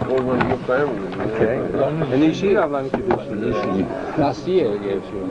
Over your family. Okay. And Yeshiva, how long did you do? Last year I gave you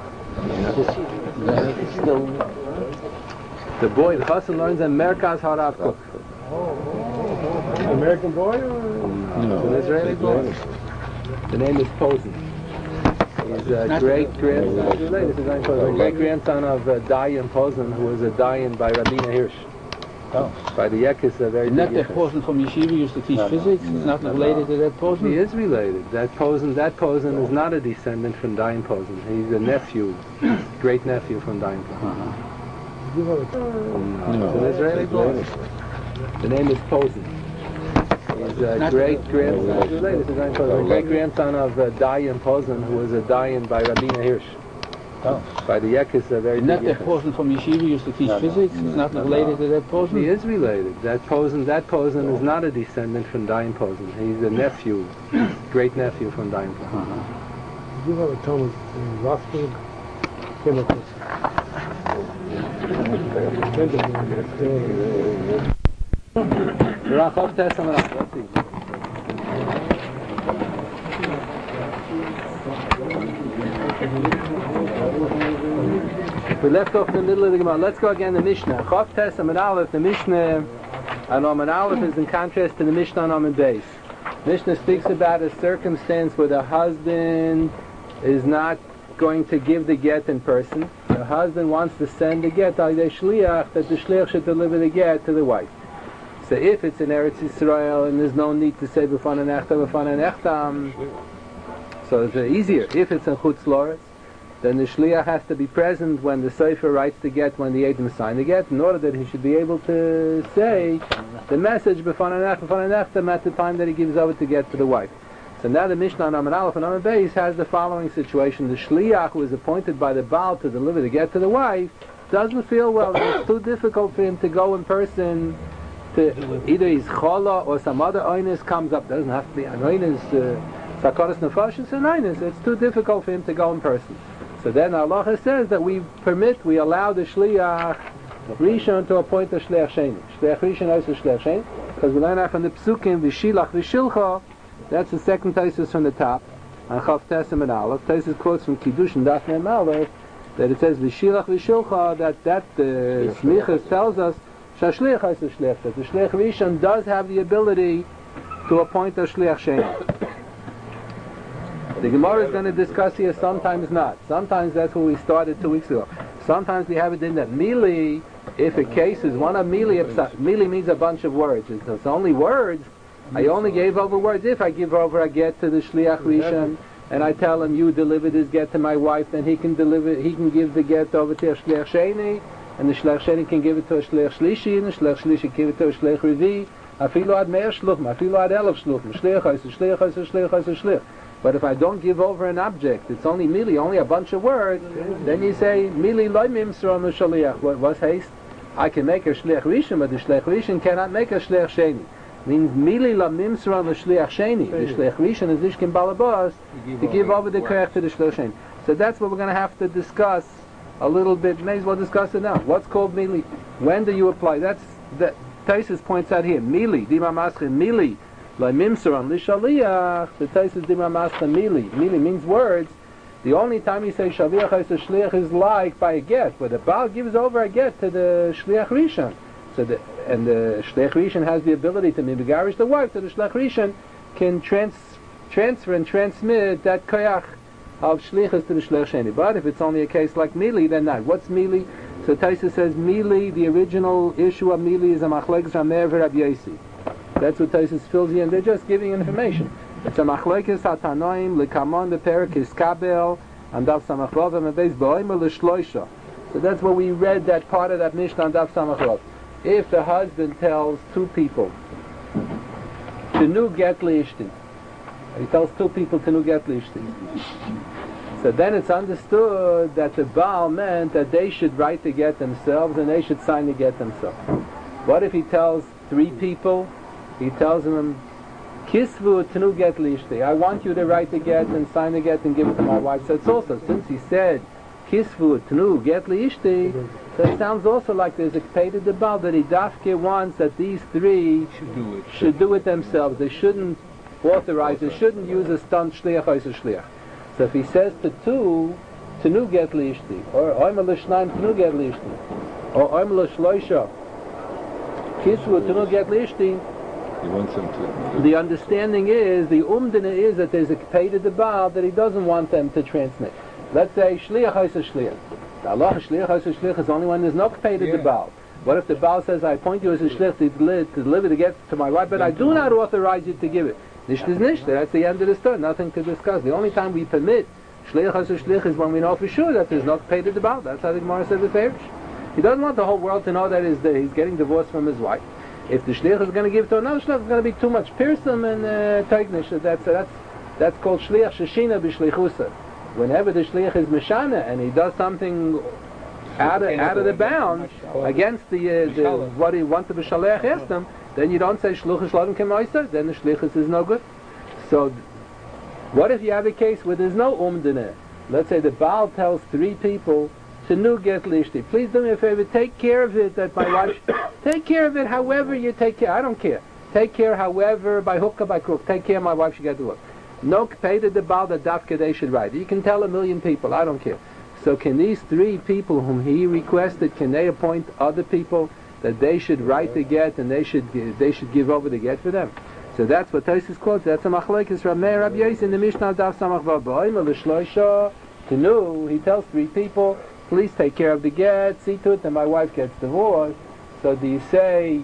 still. The boy, the Chassan learns in Merkaz Harav Kook. American boy or? No. It's an Israeli boy. The name is Posen. He's a great-grandson of Dayan Posen, who was a Dayan by Rabbeinu Hirsch. Oh. By the Yekis, a very Not big that Yekis. Posen from Yeshiva used to teach physics? It's not related to that Posen? He is related. That Posen is not a descendant from Dayan Posen. He's a nephew, great-nephew from Dayan Posen. No. It's an Israeli boy. The name is Posen. He's a great-grandson of Dayan Posen, who was a Dayan by Rabbeinu Hirsch. Oh. By the Yekis, a very Not big that Yekis. Posen from Yeshiva used to teach physics? It's not related to that Posen? He is related. That Posen is not a descendant from Dayan Posen. He's a nephew, great-nephew from Dayan Posen. You have a Thomas in Rothschild Chemicals. Rachov Testament. Let's see. We left off in the middle of the Gemara. Let's go again to Mishnah. Chav Tes Amud Aleph. The Mishnah on Amud Aleph is in contrast to the Mishnah on Amud Beis. Mishnah speaks about a circumstance where the husband is not going to give the get in person. The husband wants to send the get by the shliach, that the shliach should deliver the get to the wife. So if it's in Eretz Yisrael and there's no need to say b'fana nechtam, so it's easier. If it's in Chutz La'aretz, then the shliach has to be present when the sefer writes the get, when the Edom sign the get, in order that he should be able to say the message b'fana nechtam at the time that he gives over to get to the wife. So now the Mishnah on Amud Aleph and Amud Beis has the following situation. The shliach who is appointed by the Baal to deliver the get to the wife doesn't feel well. It's too difficult for him to go in person. To either his chala or some other oinus comes up. Doesn't have to be an oinus, sakaras nefashis and oinus. It's too difficult for him to go in person. So then Allah says that we allow the shliach rishon to appoint a shliach sheni. Shliach rishon also shliach sheni, because we learn that from the psukim v'shilach v'shilcha. That's the second Taisus from the top. On Chav Tes Amud Aleph, Taisus quotes from Kiddush and Daf Mem Aleph that it says v'shilach v'shilcha, that the Smichas tells us shashliach is a shliach, that the shliach rishon does have the ability to appoint a shliach sheni. The Gemara is going to discuss here, sometimes not. Sometimes that's what we started 2 weeks ago. Sometimes we have it in that mili, if a case is one of mili means a bunch of words. It's only words. I only gave over words. If I give over a get to the shliach rishon and I tell him, you deliver this get to my wife, then he can give the get over to a shliach sheni, and the shliach sheni can give it to a shliach shlishi, and the shliach shlishi can give it to a shliach revi. Afilu ad me'er shluchim, afilu ad elef shluchim, shliach shliach. But if I don't give over an object, it's only mili, only a bunch of words, then you say, mili loy mimsra m'shaliach. What's haste? I can make a shliach rishon, but the shliach rishon cannot make a shliach sheni. Means mili la mimsra l'shliach sheni. The shliach rishon is ishkin balabas to give over the korech to the shliach sheni. So that's what we're going to have to discuss a little bit. May as well discuss it now. What's called mili? When do you apply? That's the Taisus points out here. Mili, dima maschin, mili la mimsra l'shaliach. The Taisus dima maschin mili. Mili means words. The only time you say shaliach is a shliach is like by a get, where the Baal gives over a get to the shliach rishon. So the shliach rishon has the ability to mibigarish the wife, so the shliach rishon can transfer and transmit that koyach of shlichus to the shliach sheni. But if it's only a case like mili, then not. What's mili? So Taisa says mili, the original issue of mili is a machlekes Rameir v'Rab Yosi. That's what Taisa fills in. They're just giving information. It's a machlekes hatanoim lekamon the perik is kabel and daf samach vav and beis ba'omer l'shloisha. So that's what we read, that part of that Mishnah on daf samach vav. If the husband tells two people to nu get liishti, he tells two people to nu get liishti, so then it's understood that the Baal meant that they should write the get themselves and they should sign the get themselves. What if he tells three people? He tells them, Kisvu to nu get liishti, I want you to write the get and sign the get and give it to my wife. So it's also, since he said Kisvu to nu get liishti, so it sounds also like there's a Kpeda de Baal that he dafke wants that these three should do it themselves. They shouldn't authorizes shouldn't use a stunt shliach or a shliach. So if he says to two, tenu get liishti, or oimer l'shnaim tenu get liishti, or oimer l'shloisha, kisvu tenu get liishti, He wants him to. the understanding is, the umdina is that there's a kpei to the Baal that he doesn't want them to transmit. Let's say shliach or a shliach. The Allah shliach or a shliach is only when there's no kpei to the Baal. What if the Baal says, I appoint you as a shliach to deliver the get to my wife, but I do not authorize you to give it? Nisht is nisht. That's the end of the story. Nothing to discuss. The only time we permit shliach as a shliach is when we know for sure that there's no kpei to the Baal. That's how the Gemara said with Farish. He doesn't want the whole world to know that he's getting divorced from his wife. If the shliach is going to give to another shliach, it's going to be too much pirsum and teignish. That's called shliach sheshina b'shlichusa. Whenever the shliach is mishana and he does something out of the bounds against the what he wanted the b'shalech asked him, then you don't say shluchah shlodim k'moiser. Then the shlichus is no good. So, what if you have a case where there's no umdineh? Let's say the Baal tells three people to nu get lishti. Please do me a favor. Take care of it. That my wife. Take care of it. However you take care. I don't care. Take care. However, by hook or by crook. Take care. My wife should get to work. No pay to the Baal that dafka they should write. You can tell 1,000,000 people. I don't care. So can these three people whom he requested, can they appoint other people that they should write the get and they should give over the get for them? So that's what Tosfos quotes. That's a machlokes Rav Meir Rabbi Yossi in the Mishnah Daf Samach Vav Ba'omer l'shloisha tenu. He tells three people, please take care of the get, see to it that my wife gets divorced. So do you say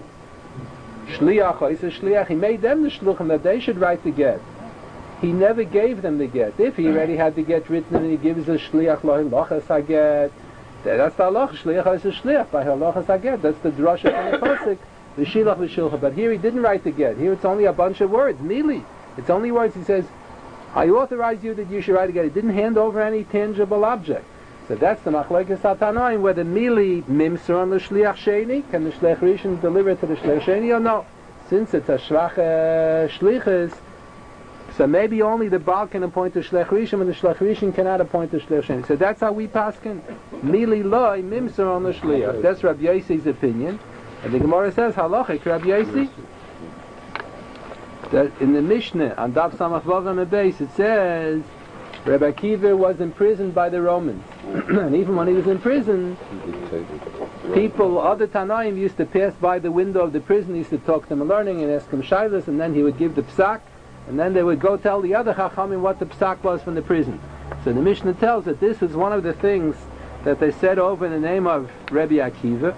shliach or is a shliach? He made them the shluchim that they should write the get. He never gave them the get. If he already had the get written and he gives the shliach lochas haget, that's the halach. Shliach is a shliach by halachas haget. That's the drasha from the pasuk. The shilach v'shilcha. But here he didn't write the get. Here it's only a bunch of words. Mili. It's only words. He says, I authorize you that you should write a get. He didn't hand over any tangible object. So that's the machlokes hatanoim, whether mili mimsor on the shliach sheni, can the shliach rishon deliver it to the shliach sheni or no? Since it's a shvach shlichus, so maybe only the Baal can appoint the shliach rishon, and the shliach rishon cannot appoint the shliach sheni. So that's how we paskin. Mili loy mimsor on the shliach. That's Rabbi Yossi's opinion, and the Gemara says halachic Rabbi Yossi. That in the Mishnah on Daf Samach Vav on the base it says Rabbi Akiva was imprisoned by the Romans, and even when he was in prison, people, other Tanaim, used to pass by the window of the prison, used to talk to him learning and ask him shaylas, and then he would give the psak, and then they would go tell the other Chachamim what the psak was from the prison. So the Mishnah tells that this is one of the things that they said over in the name of Rabbi Akiva.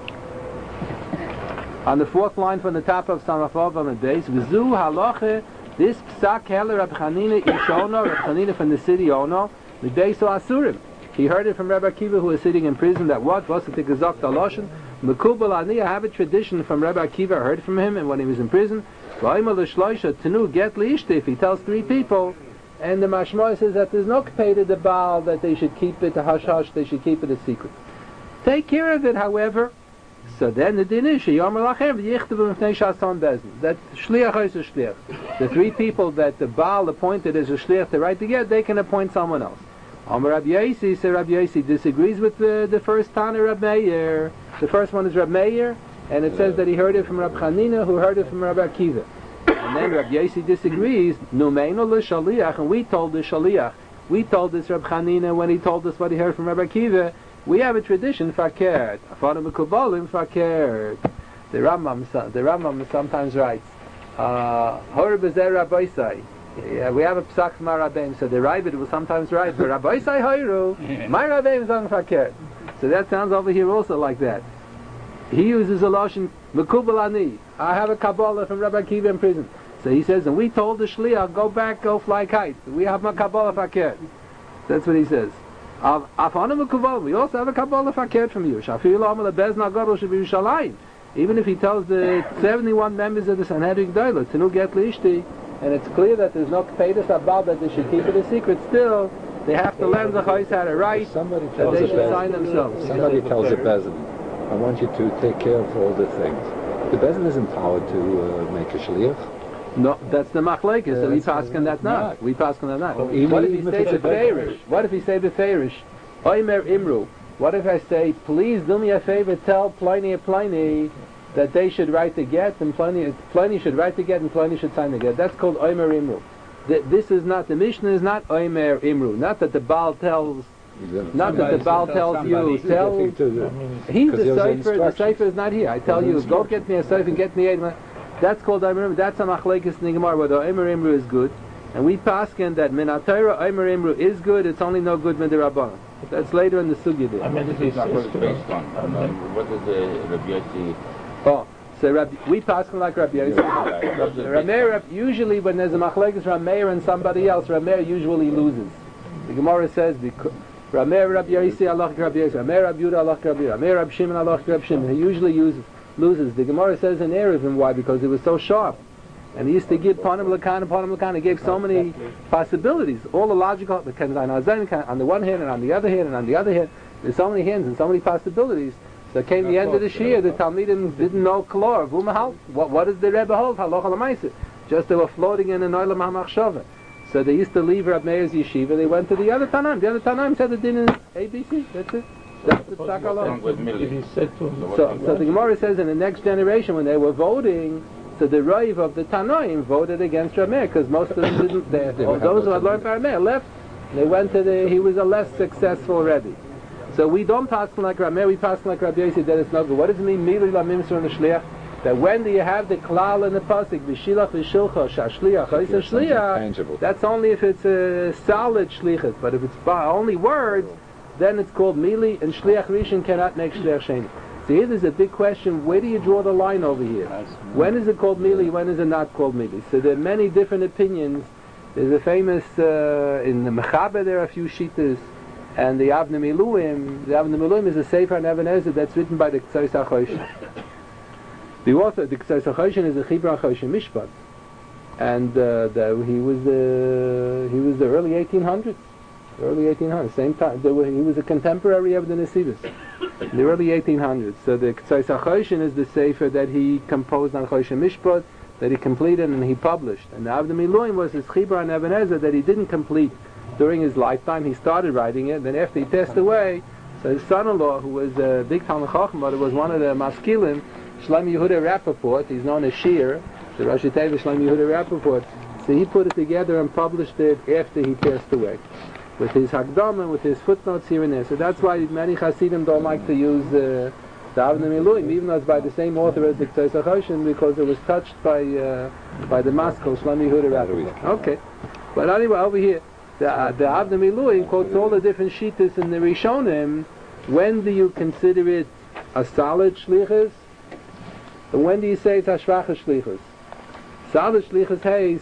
On the fourth line from the top of Samach Vav on the base, V'zu halacha, this psak heller Rab Chanina Ishono, Rab Chanina from the city Ono, the base of Asurim. He heard it from Rabbi Akiva, who was sitting in prison, that what? Was it the Gezok Daloshin? Mekubal Ani, I have a tradition from Rabbi Akiva, I heard from him, and when he was in prison, V'ayma l'shloisha tenu get liishti, if he tells three people, and the Mashmah says that there's no kpei to the Baal, that they should keep it a hush-hush, they should keep it a secret. Take care of it, however. So then the din is, that shliach is a shliach. The three people that the Baal appointed as a shliach to write the get, they can appoint someone else. Amar Rabbi Yossi, so Rabbi Yossi disagrees with the first Tana Rabbi Meir. The first one is Rabbi Meir, and it says that he heard it from Rabbi Chanina, who heard it from Rabbi Akiva. And then Rabbi Yossi disagrees, Numeinu l'shaliach, and we told the shaliach, we told this Rabbi Chanina when he told us what he heard from Rabbi Akiva, we have a tradition, fakert. Afanu mekubalim, fakert. The Rambam sometimes writes, Hor bezer Rabbeisai. We have a psak from our Rabbeim, so the Ravid will sometimes write, Rabbeisai hoiru, my Rabbeim zang fakert. So that sounds over here also like that. He uses a lotion, mekubal ani. I have a Kabbalah from Rabbi Akiva in prison. So he says, and we told the shliach, go back, go fly kites. We have my Kabbalah fakert. That's what he says. We also have a Kabbalah fakert from you. Even if he tells the 71 members of the Sanhedrin Gdolah to no get liishti, and it's clear that there's no kpeidas abal that they should keep it a secret, still they have to learn the chayes how to write, that they should sign themselves. Somebody tells the Bezin, I want you to take care of all the things. The Bezin is empowered to make a shliach. No, that's the machlekes, so we paskin that not. We paskin that not. What if he say beferish? What if he say beferish? Oimer imru. What if I say, please do me a favor, tell Pliny, that they should write the get, and Pliny should write the get, and Pliny should sign the get. That's called Omer Imru. This is not, the Mishnah is not Omer Imru. Not that the Baal tells, not that the Baal tells you, he's the Sefer is not here. I tell you, go get me a Sefer and get me a, that's called Omer Imru. That's a Machlekes in the Gemara, whether Omer Imru is good. And we paskin that Min HaTorah Omer Imru is good, it's only no good Min D'Rabbanan. That's later in the Sugya there. This is not what it's based on. What is the Rabbi Yossi? Oh, so we paskin like Rabbi Yossi. Usually when there's a Machlekes Rameir and somebody else, Rameir usually loses. The Gemara says, Rameir Rabbi Yossi Allah Rabbi Yossi, Rameir Rabbi Yehuda Allah Rabbi Yehuda, Rameir Rabbi Shimon Allah Rabbi Shimon. He usually loses. The Gemara says in Eruvin, why? Because it was so sharp. And he used to give Panim Lakan. He gave so many possibilities. All the logical, on the one hand and on the other hand and on the other hand. There's so many hands and so many possibilities. So came the end of the Shia, the Talmidim didn't know Klor. What does the Rebbe hold? Halacha l'maaseh. Just they were floating in an Olam HaMachshava. So they used to leave Rab Meir's yeshiva. They went to the other Tanaim. The other Tanaim said the din is ABC. That's it. That's the Psak. So the Gemara says in the next generation when they were voting, so the Rav of the Tanoim voted against Rameir because most of them didn't. Those who had learned by Rameir left. They went to he was a less successful Rebbe. So we don't pass like Rameir. We pass like Rabbi Yossi that it's not good. What does it mean? Mili la mimsur and the shliach. That when do you have the klal in the pasuk v'shilach v'shilcha shashliach shliach? That's only if it's a solid shlichus. But if it's only words, then it's called mili, and shliach rishon cannot make shliach sheni. So here there's a big question, where do you draw the line over here? When is it called mili, when is it not called mili? So there are many different opinions. There's a famous, in the Mechaber there are a few shittas, and the Avnei Miluim is a Sefer on Even HaEzer that's written by the Ktsaris HaChoshen. The author, the Ktsaris HaChoshen is a Chibur HaChoshen Mishpat, and he was the early 1800s. Same time. He was a contemporary of the Nesivos, in the early 1800s. So the Ktsaris HaChoshen is the Sefer that he composed on Choshen Mishpat, that he completed and he published. And the Avnei Miluim was his Chibur on Even HaEzer that he didn't complete during his lifetime. He started writing it, then after he passed away, so his son-in-law, who was a big Talmid Chacham, but was one of the Maskilim, Shlomo Yehuda Rappaport, he's known as Shir, the Rosh Teva Shlomo Yehuda Rappaport, so he put it together and published it after he passed away, with his Hakdama, with his footnotes here and there. So that's why many Hasidim don't like to use the Avnei Miluim, even though it's by the same author as the Ktsaris HaChoshen, because it was touched by the Maskil, Shlomo Yehuda Rappaport. Okay. But anyway, over here, the Avnei Miluim quotes all the different shittas in the Rishonim. When do you consider it a solid shlichus? And when do you say it's a shvacha shlichus? Solid shlichus hays.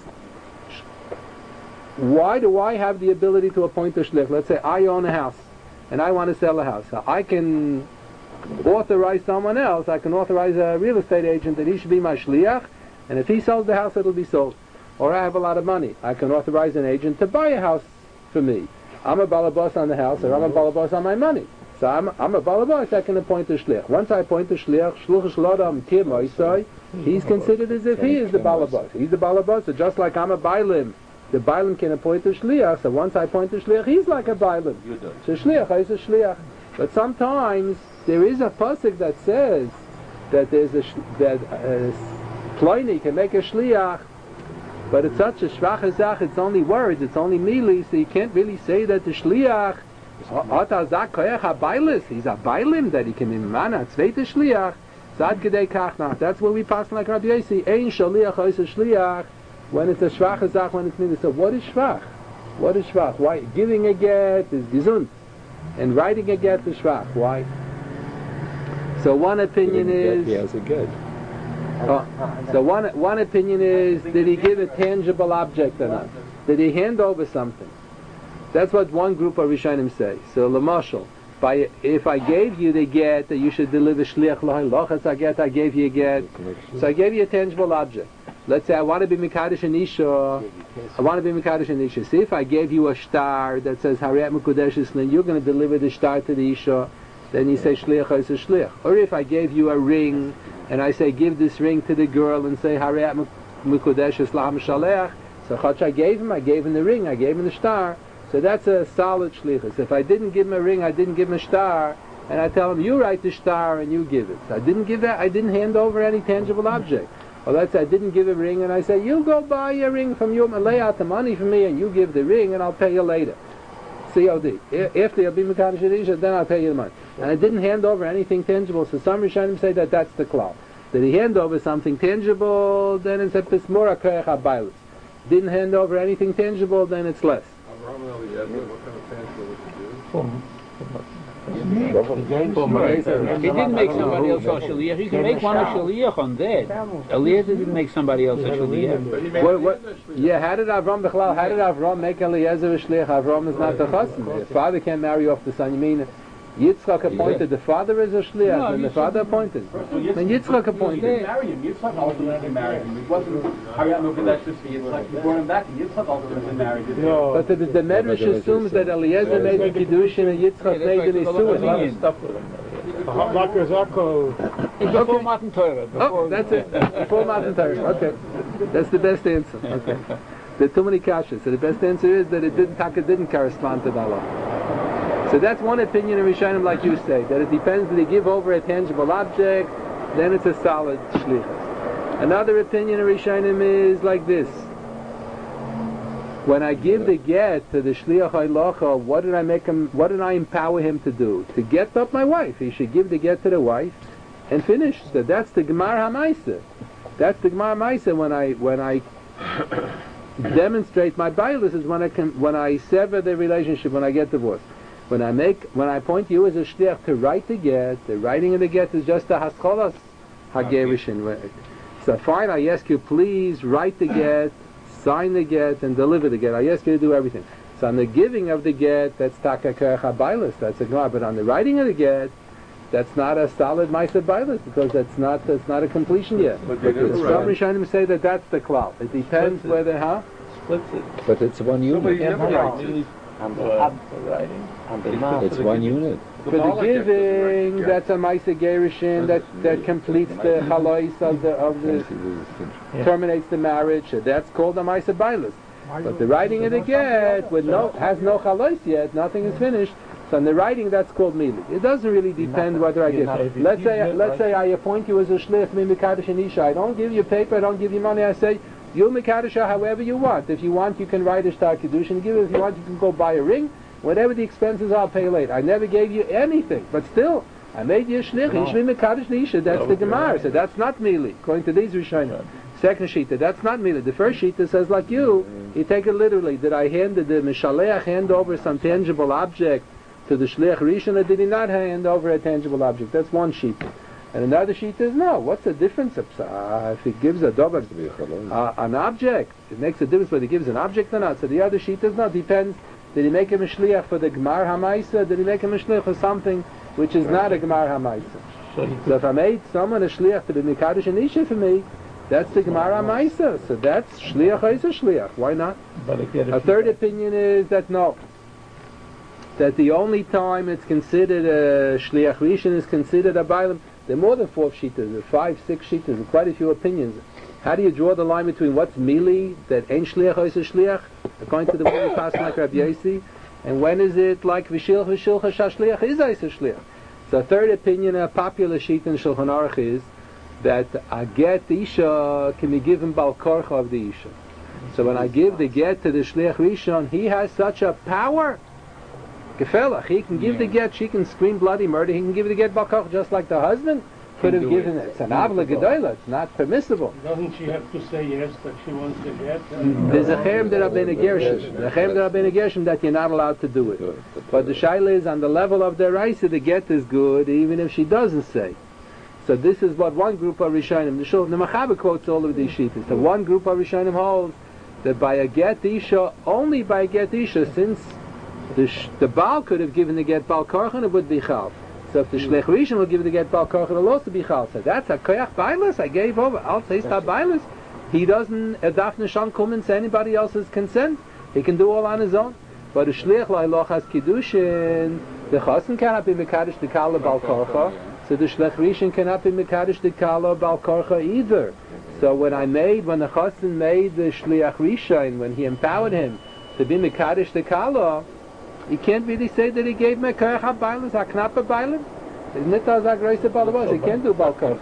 Why do I have the ability to appoint a shlich? Let's say I own a house and I want to sell a house. So I can authorize someone else. I can authorize a real estate agent that he should be my shliach, and if he sells the house, it'll be sold. Or I have a lot of money. I can authorize an agent to buy a house for me. I'm a balabas on the house, or I'm a balabas on my money. So I'm a balabas, I can appoint a shliach. Once I appoint a shliach, shluch shlodam tir, he's considered as if he is the balabas. He's the balabas, so just like I'm a bailim, the bailim can appoint a shliach, so once I appoint a shliach, he's like a bailim. So shliach is a shliach. But sometimes there is a pasuk that says that Pliny can make a shliach, but it's such a shvacha zach, it's only words, it's only mili, so you can't really say that the shliach, he's a bailim, that he can imana, tzveite shliach, zad gedei kachna. That's what we pass like Rabbi Yossi, ein shaliach is a shliach, when it's a shvacha zach, when it's mili. So what is shvach? What is shvach? Why? Giving a get is gesund, and writing a get is shvach. Why? So one opinion is... He has a get. So one opinion is, did he give a tangible object or not? Did he hand over something? That's what one group of Rishonim say. So Lamashal, if I gave you the get that you should deliver shliach lochas a get, I gave you a get. So I gave you a tangible object. Let's say I want to be Mekadosh and Isha. See, if I gave you a star that says Hariyat Mekudesh, then you're going to deliver the star to the Isha. Then you say shliach is a shliach. Or if I gave you a ring and I say give this ring to the girl and say Hariyat Mekudesh Islam Shaleach, so Chach I gave him the ring, I gave him the star. So that's a solid shlichus. If I didn't give him a ring, I didn't give him a star, and I tell him, you write the star and you give it. So I didn't give that. I didn't hand over any tangible object. Or let's say I didn't give a ring, and I say, you go buy a ring from you and lay out the money for me, and you give the ring, and I'll pay you later. COD. After you'll be Mekadosh Isha, then I'll pay you the money. And I didn't hand over anything tangible, so some Rishonim say that that's the klal. Did he hand over something tangible, then it's a pismura koyach habaylis. Didn't hand over anything tangible, then it's less. Avraham and Eliezer, what kind of tangible would you He didn't make somebody else a shaliach. You can make one a shaliach on that. Eliezer didn't make somebody else a shaliach. Yeah, how did Avram make Eliezer a shliach? Avram is not the chassan. The father can't marry off the son. You mean Yitzchak appointed the father as a shliach, and the father appointed. Then Yitzchak appointed. Marry him. Yitzchak ultimately married him. It wasn't Hariyat Melchizedek for Yitzchak. He brought him back, and Yitzchak ultimately married him. No. But the Medrash assumes that Eliezer made the kiddushin and Yitzchak made the nisuin. Before Matan Torah. Oh, that's it. Before Matan Torah. Okay, that's the best answer. Okay, there are too many kashas. So the best answer is that it didn't correspond to the halacha. So that's one opinion in Rishonim, like you say, that it depends. Did he give over a tangible object? Then it's a solid shlichus. Another opinion in Rishonim is like this: when I give the get to the shliach halacha, what did I make him? What did I empower him to do? To get up my wife. He should give the get to the wife, and finish. So that's the Gemar HaMaisa. That's the Gemar HaMaisa when I demonstrate my bailus is when I sever the relationship, when I get divorced. When I appoint you as a shliach to write the get, the writing of the get is just a hascholas hagerishin. So fine, I ask you, please write the get, sign the get, and deliver the get. I ask you to do everything. So on the giving of the get, that's taka kerech habaylis, that's a gemara. But on the writing of the get, that's not a solid ma'aseh baylis, because that's not a completion yet. But some Rishonim say that that's the klal. It depends whether But it's one unit. It's one unit. For the giving, that's a ma'aseh gerushin that completes the chalois of the terminates the marriage. So that's called a ma'aseh baylis. But the writing of the get has no chalois yet, nothing is finished. So in the writing, that's called mili. It doesn't really depend whether I give. Let's say I appoint you as a shliach mimikadosh and isha. I don't give you paper, I don't give you money. I say you'll mikadosh however you want. If you want, you can write a star kiddush and give it. If you want, you can go buy a ring. Whatever the expenses are, I'll pay later. I never gave you anything, but still, I made you a shliach. Ishmi mikadosh isha. That's the gemara. So that's not mili, according to these Rishonim. Second shita, that's not mili. The first shita says like you take it literally. Did the mishaleach hand over some tangible object to the shliach rishon, or did he not hand over a tangible object? That's one sheet. And another sheet is no. What's the difference? If he gives a dober, an object, it makes a difference whether he gives an object or not. So the other sheet is no. Depends. Did he make him a shliach for the gemar hamaisa? Did he make him a shliach for something which is not a gemar hamaisa? So if I made someone a shliach to the mikadosh and isha for me, that's the gemar hamaisa. So that's shliach is a shliach. Why not? A third opinion is that no. That the only time it's considered a shliach rishon is considered a bailam. There are more than 4 shitas, there are 5, 6 shitas, there are quite a few opinions. How do you draw the line between what's mili, that ain't shliach or is a shliach, according to the way you pass like Rabbi Yossi, and when is it like v'shilcha shashliach is a shliach? So a third opinion, a popular sheet in Shulchan Aruch is that a get the isha can be given bal korcha of the isha. So when I give the get to the shliach rishon, he has such a power. Gefelach, he can give the get, she can scream bloody murder, he can give the get balkach just like the husband could have given it. It's an avla gedola, it's not permissible. Doesn't she have to say yes that she wants the get? There's a cherem der Rabbeinu Gershom. The cherem der Rabbeinu Gershom that you're not allowed to do it. But the shaila is on the level of the raisa, the get is good even if she doesn't say. So this is what one group of Rishonim, the Mechaber quotes all of these sheets. The one group of Rishonim holds that by a get isha, only by a get isha, since the Baal could have given the get Baal Korchan, it would be Chal. So if the Shlech Rishon would give the get Baal Korchan, it will also be Chal. So that's a Koyach Bailas, I gave over. Al Teista Bailas. He doesn't, Daf Nishan Kumin to anybody else's consent. He can do all on his own. But a Shlech Lailoch has Kiddushin, the Chassan cannot be Mekadosh the Kala Baal Korcha, so the Shlech Rishon cannot be Mekadosh the Kala Baal Korcha either. So when the Chassan made the Shlech Rishon, when he empowered him to be Mekadosh the Kala, he can't really say that he gave me Koyach HaBailas, HaKnapa Bailim. Nita Zagraisa Balabas, he can't do Balkar.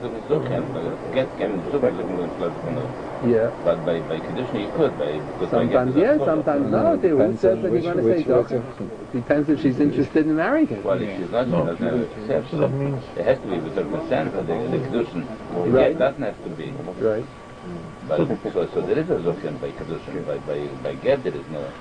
Yeah. But by condition you could, Sometimes yes, sometimes no. Who says that you're going to say Doka? Depends if she's interested in marrying him. Well, if she's not, she doesn't have to accept. So that means It has to be with certain consent for the Kedushin. Right. Get doesn't have to be. Right. But, so there is a Zukyan by Kedushin. By get there is no.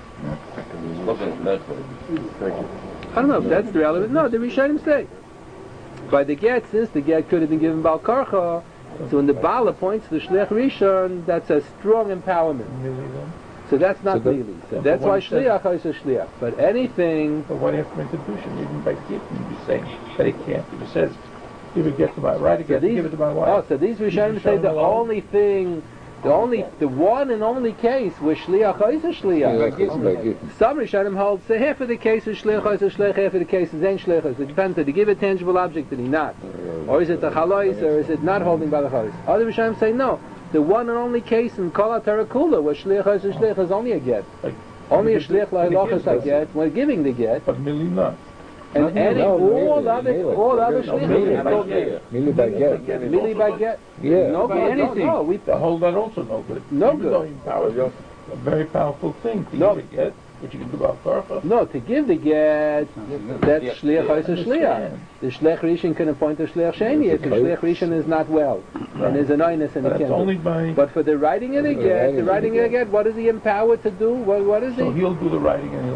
I don't know if that's the relevant. No, the Rishonim say. By the get, since the get could have been given Baal Karcha, so when the Baal appoints the Shliach Rishon, that's a strong empowerment. So that's not really. So that's why Shliach is a Shliach. But anything... But what if Kedushin, even by gifting, you're saying that it can't. If it says, give it get to my right, give it to my wife. Oh, so these Rishonim say the only thing, the one and only case where Shliach is a Shliach. Some Rishonim hold, say half of the case is Shliach is a Shliach, half of the case is ain't Shliach. It depends, did he give a tangible object, did he not? Or is it the Chalois, or is it not holding by the Chalois? Other Rishonim say no. The one and only case in Kol HaTarakula where Shliach is a Shliach is only a get. Only a Shliach La'ilachas a get, when giving the get. But Mili not. And all other Shliachim. Mili by get. Mili by get. Yeah. No good, anything. No, we The whole that also no good. No Even good. though he empowers you, a very powerful thing to No. give a get, which you can do about Karcha. No, to give the get, that's Shliach is a Shliach. The Shliach Rishon can appoint a Shliach Sheni if the Shliach Rishon is not well. And there's an oinus and But he that's can't only do. by... But for the writing of the get, what is he empowered to do? What is So he? he'll do the writing and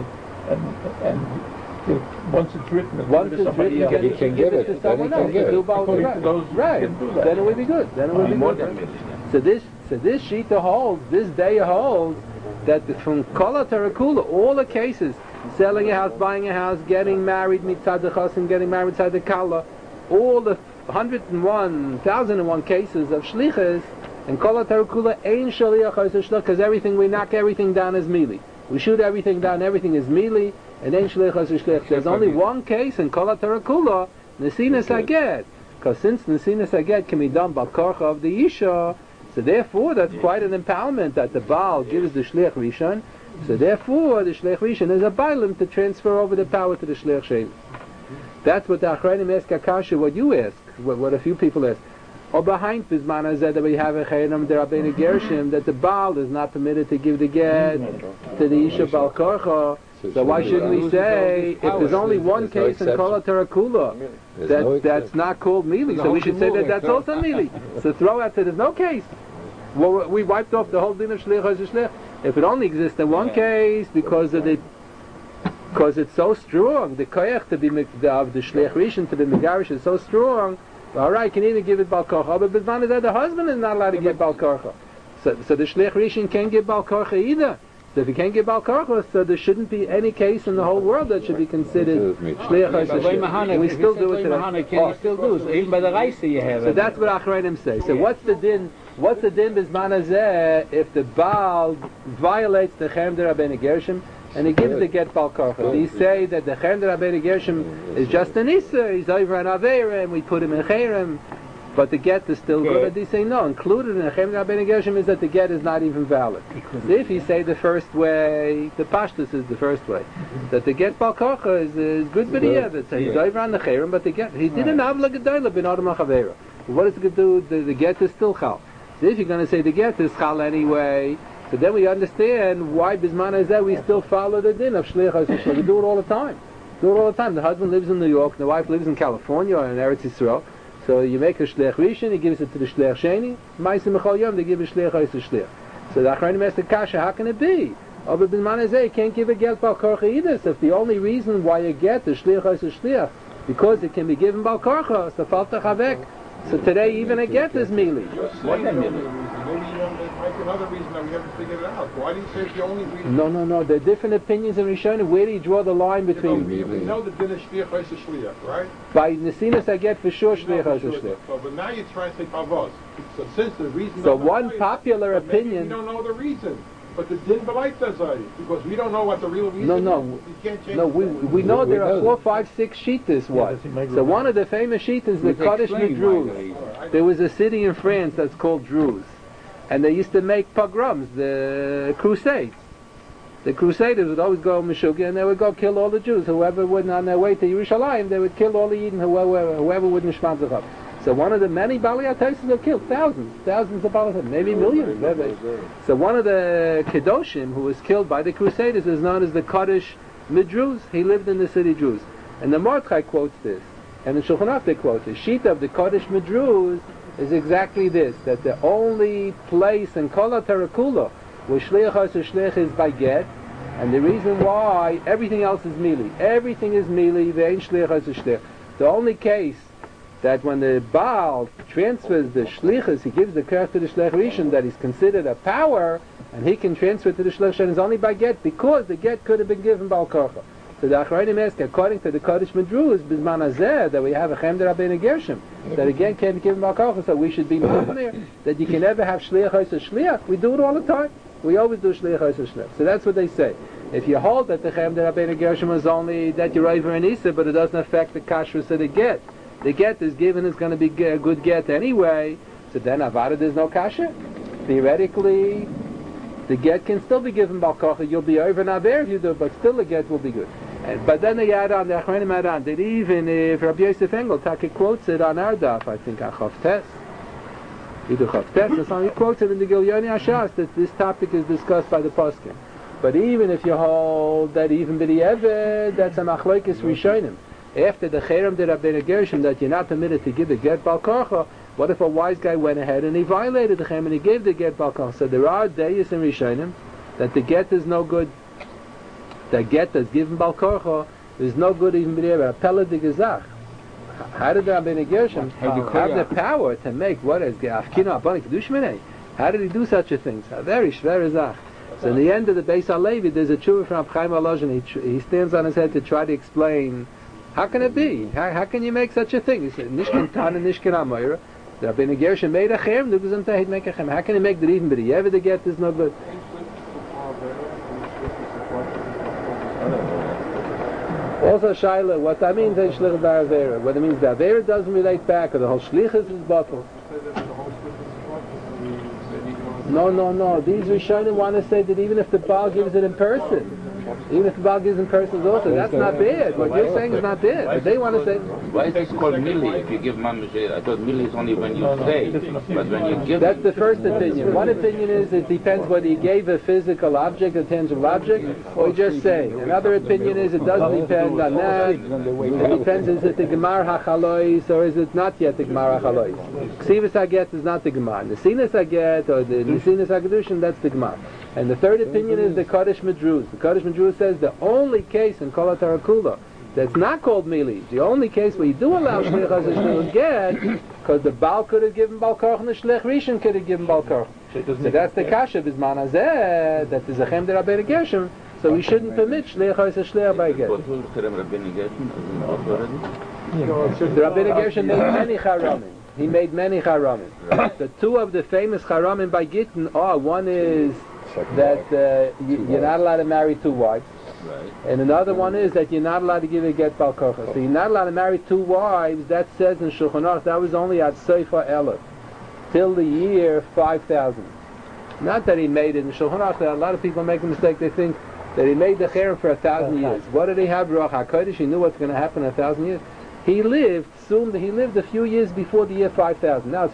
he'll once it's written, he'll Once give it to it's somebody written, else. He can give it. to someone Then he else can give to it. do about According to right. those who Right. can do that. Then it would be good. Then it would be More good. than So this Shita holds, this day holds, that from Kol HaTarakula, all the cases, selling a house, buying a house, getting married, mitzad the chosim, getting married mitzad the kala, all the 1,001 cases of shlichas, and Kol HaTarakula ain't shaliach shliach, because everything, we knock everything down as mili. We shoot everything down, everything is mili, and ain't shliach shliach. There's only one case in Kol HaTarakula, Nesina Saget, because since Nesina Saget can be done by Korcha of the Isha, so therefore that's quite an empowerment that the Baal gives the Shliach Rishon. So therefore the Shliach Rishon is a bailim to transfer over the power to the Shliach Sheni. That's what the Achrayim ask Akasha, what you ask, what a few people ask. Or behind Bizman Azeh that we have a Chayim der Rabbeinu Gershim that the Baal is not permitted to give the get to the Isha Baal Korcha. So why shouldn't we say, if there's only one case in Kol HaTarakula that's not called Mili, so we should say that that's also Mili. So throw out that there's no case. Well, we wiped off the whole din of Shliach HaShliach. If it only exists in one case because it's so strong, the koyach to be of the Shliach Rishon to the Megarish is so strong, all right, can either give it Baal Korcha, but B'zman is that the husband is not allowed to give Baal Korcha. So the Shliach Rishon can't give Baal Korcha either. So if he can't give Baal Korcha, so there shouldn't be any case in the whole world that should be considered Shliach HaShliach. And we still do it today. Can you still do? So even by the Reise you have So it. that's what Achrayim say. So what's the din B'zman Hazeh if the Baal violates the Cherem der Rabbeinu Gershom and he gives the get Baal Korcha? They say that the Cherem der Rabbeinu Gershom is just an Issa, he's over an Aveira, and we put him in Cherem, but the get is still good. And they say no, included in the Cherem der Rabbeinu Gershom is that the get is not even valid. So if you say the first way, the Pashtus is the first way, that the get Baal Korcha is good b'di'evet, so he's over on the Cherem, but the get, he didn't have like a Gedolah bin Adam HaChaveira. What is it going to do? The get is still chal. So if you're going to say the get is chal anyway, so then we understand why Bisman is that we still follow the din of Shliach HaShliach. We do it all the time. The husband lives in New York, the wife lives in California or in Eretz Yisrael. So you make a Shliach Rishon, he gives it to the Shliach Sheni. Ma'asim Mechol Yom, they give a Shliach HaShliach. So the Achrayim asked the Kasha, how can it be? Oh, but Bisman is that you can't give a get Baal Korcha either. So if the only reason why you get the Shliach HaShliach because it can be given Baal Korcha, so falta chavek. So today even a get is mili. What is Maybe another reason that we haven't figured it out. Why do you say it's the only reason? No. There are different opinions in Rishonim. Where do you draw the line between? We know the din is shliach versus shliach, right? By Nesinas I get for sure shliach HaShliach. So, but now you're trying to say pavos. So since the reason. So one popular but maybe opinion. we don't know the reason. But the din belight does because we don't know what the real reason is. You can't change We know there are 4, 5, 6 shitas. What? So one of the famous shitas is the Kaddish Druze. There was a city in France that's called Druze, and they used to make pogroms, the crusades. The Crusaders would always go Meshuggah and they would go kill all the Jews. Whoever would on their way to Yerushalayim, they would kill all the Eden, whoever would Nishmat Zachav. So one of the many Balei HaTaisus were killed, thousands of Balei HaTaisus, maybe millions. So one of the Kedoshim who was killed by the Crusaders is known as the Kaddish Medruz. He lived in the city Druze. And the Mordechai quotes this, and the Shulchan Aruch they quote the sheet of the Kaddish Medruz is exactly this, that the only place in Kol HaTorah where Shliach is by get, and the reason why everything else is mili. Everything is mili, ve'ein Shliach Shliach. The only case that when the Baal transfers the Shlichus, he gives the curse to the Shliach Rishon, that he's considered a power, and he can transfer it to the Shliach Rishon is only by get, because the get could have been given Baal Korcha. So the Achrayim ask, according to the Kaddish Medruz, Bizman Hazeh, that we have a Chem D'Rabbeinu Gershom, that again can't be given Baal Korcha, so we should be moving there, that you can never have Shliach Shliach. We do it all the time. We always do Shliach Shliach. So that's what they say. If you hold that the Chem D'Rabbeinu Gershom is only that you're over in Isa, but it doesn't affect the kashrus of the get. The get is given, is going to be a good get anyway, so then Avada there's no kasha. Theoretically, the get can still be given Baal Korcha. You'll be over now there if you do, but still the get will be good. But then they add on, the Achronim add on, that even if Rabbi Yosef Engel, Taki quotes it on our daf, I think, Achav Tes, either Chav Tes, or something, he quotes it in the Gilyoni Hashas, that this topic is discussed by the Poskim. But even if you hold that even B'di'eved, that's a Machlokes Rishonim. After the Cherem D'Rabbeinu Gershom, that you're not permitted to give the get Baal Korcha, what if a wise guy went ahead and he violated the Cherem and he gave the get Baal Korcha? So there are Deis and Rishonim that the get is no good. The get that's given Baal Korcha is no good even B'di'eved. Appella de Gezach. How did the Rabbeinu Gershom have the power to make what is Afkino Abani Kedushminei? How did he do such a thing? So very schwer Zach. So in the end of the Beis HaLevi, there's a tshuva from Chaim Alozhin. He stands on his head to try to explain, how can it be? How can you make such a thing? He said, Nishkin Tana, Nishkin Amoira. The Rabbeinu Gershom made a cherem, the Guzim Tahid make a cherem. How can he make that even B'di'eved the get is no good? Also, Shaila, what that means is Shlich Ba'avera. What it means, the Avera doesn't relate back, or the whole Shlichus is bottled. No. These Rishonim want to say that even if the Baal gives it in person, even if the Baal gives in person also, that's not bad. What you're saying is not bad. But they want to say... Why is this called Mili if you give Mamash? I thought Mili is only when you say, but when you give... That's the first opinion. One opinion is it depends whether he gave a physical object, a tangible object, or he just saying. Another opinion is it doesn't depend on that. It depends, is it the Gemar HaChalois or is it not yet the Gemar HaChalois? Ksivas HaGet is not the Gemar. Nesinas HaGet or the Nesinas HaGedushin, that's the Gemar. And the third opinion is the Kaddish Medruz. The Kaddish Medruz says the only case in Kol HaTorah that's not called Mili, the only case where you do allow Shliach HaShliach get, because the Baal could have given Baal Korcha and the Shliach Rishon could have given Baal Korcha. So that's the Kasha, Bizman Hazeh, that is a Chem D'Rabbeinu Gershom, so we shouldn't permit Shliach HaShliach by get. What was the Rabbeinu Gershom already? The Rabbeinu Gershom made many Charamim. He made many Charamim. The two of the famous Charamim by Gittin are, one is that you're not allowed to marry two wives. Right. And another one is that you're not allowed to give a get Baal Korcha. So you're not allowed to marry two wives. That says in Shulchan Aruch, that was only at Seifa Elef, till the year 5000. Not that he made it in Shulchan Aruch. A lot of people make a mistake. They think that he made the cherem for 1,000 years. What did he have? Ruach HaKodesh. He knew what's going to happen in 1,000 years. He lived a few years before the year 5000. Now it's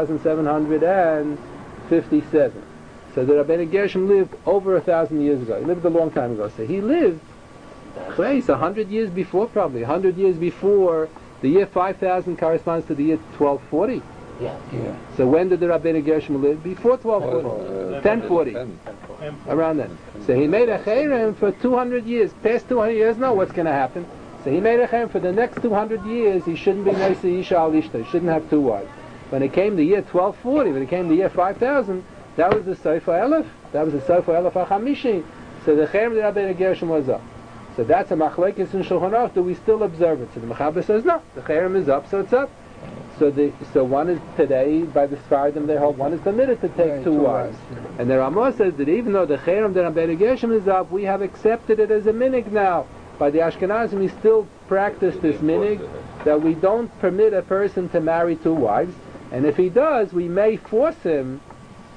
5,757. So the Rabbeinu Gershom lived over 1,000 years ago. He lived a long time ago. So he lived, 100 years before probably. 100 years before, the year 5000 corresponds to the year 1240. Yeah. So when did the Rabbeinu Gershom live? Before 1240. 1040. Around then. So he made a cherem for 200 years. Past 200 years, no, what's going to happen? So he made a cherem for the next 200 years. He shouldn't be Nesi Isha Al Ishta. He shouldn't have two wives. When it came the year 1240, when it came the year 5000, that was the Seifa Elef. That was the Seifa Elef HaChamishi. So the cherem the Rabbeinu Gershom was up. So that's a machlekes in Shulchan Aruch. Do we still observe it? So the Mechaber says no. The cherem is up, so it's up. So one is today by the Sfardim they hold one is permitted to take two wives. And the Ramah says that even though the cherem the Rabbeinu Gershom is up, we have accepted it as a minig now. By the Ashkenazim, we still practice this minig that we don't permit a person to marry two wives, and if he does, we may force him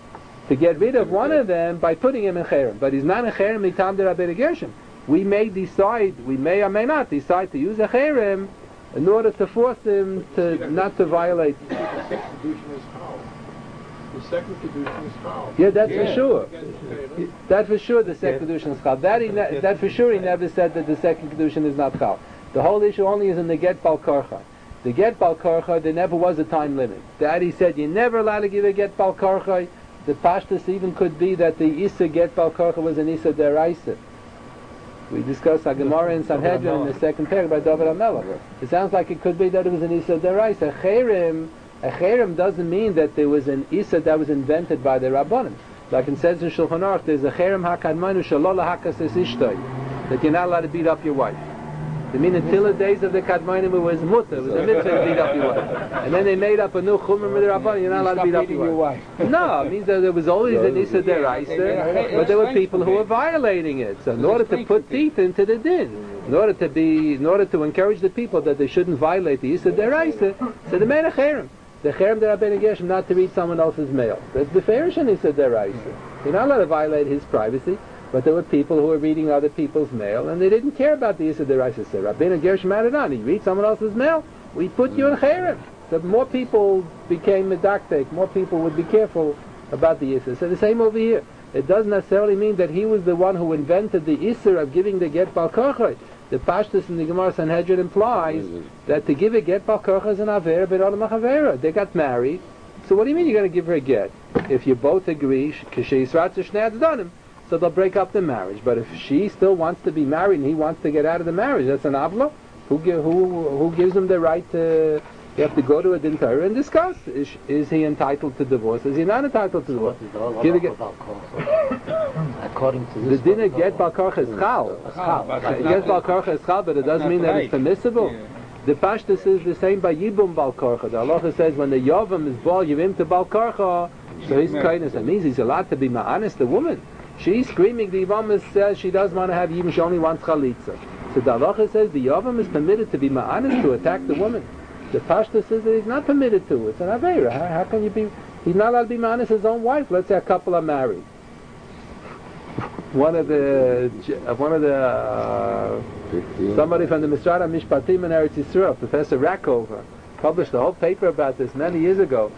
to get rid of one of them by putting him in cherem. But he's not in cherem mitam de Rabbeinu Gershom. We may or may not decide to use a cherem in order to force him to not to violate. The second kedushin is how? The second kedushin is how? Yeah, that's for sure. That for sure the second kedushin is chal. That for sure he never said that the second kedushin is not chal. The whole issue only is in the get bal karcha. The get bal karcha, there never was a time limit. That he said you're never allowed to give a get bal karcha. The pashtus even could be that the Issa get bal karcha was an Issa deraisa. We discussed a Gemara in Sanhedrin in the second parak by David HaMelech. It sounds like it could be that it was an Issa deraisa. A cherem doesn't mean that there was an Issa that was invented by the Rabbanim. Like it says in Shulchan Aruch, there's a cherem hakadmanu shelo lahakas es ishtoi, that you're not allowed to beat up your wife. I mean, until the days of the Kadmonim, it was mutter, it was a mitzvah to beat up your wife. And then they made up a new chumrah with the Rabbanim, you're not allowed to beat up your wife. No, it means that there was always an Issa deraisa, but there were people who were violating it. So in order to put teeth into the din, in order to encourage the people that they shouldn't violate the Issa deraisa, so they made a cherem. The cherem that Rabbeinu Gershom not to read someone else's mail. That's the fairish and Issa deraisa. You're not allowed to violate his privacy. But there were people who were reading other people's mail, and they didn't care about the Issa deraisa. So Rabbeinu Gershom added on, you read someone else's mail, we put you in cherem. So more people became medaktek, more people would be careful about the Issa. So the same over here. It doesn't necessarily mean that he was the one who invented the Issa of giving the get bal karcha. The pashtus in the Gemara Sanhedrin implies that to give a get bal karcha is an avera b'olam ha'chavera. They got married. So what do you mean you're going to give her a get? If you both agree, k'shei yisratz shnei tzdadim, so they'll break up the marriage. But if she still wants to be married and he wants to get out of the marriage, that's an avla. Who gives him the right to... You have to go to a din Torah and discuss. Is he entitled to divorce? Is he not entitled to divorce? According to the this, din of get bal karcha is chal. Get bal karcha is chal, but it doesn't mean that it's permissible. The pashtus is the same by yibum bal karcha. The halacha says when the yavam is bal yivim to bal karcha, so his kindness, that means he's allowed to be ma'anis the woman. She's screaming, the Yavam says she doesn't want to have Yibum, she only wants Chalitza. So the halacha says the Yavam is permitted to be ma'anis to attack the woman. The Pashta says that he's not permitted to. It's an Aveira. How can you be... He's not allowed to be ma'anis his own wife. Let's say a couple are married. Somebody from the Misrad HaMishpatim in Eretz Yisrael, Professor Rackover, published a whole paper about this many years ago.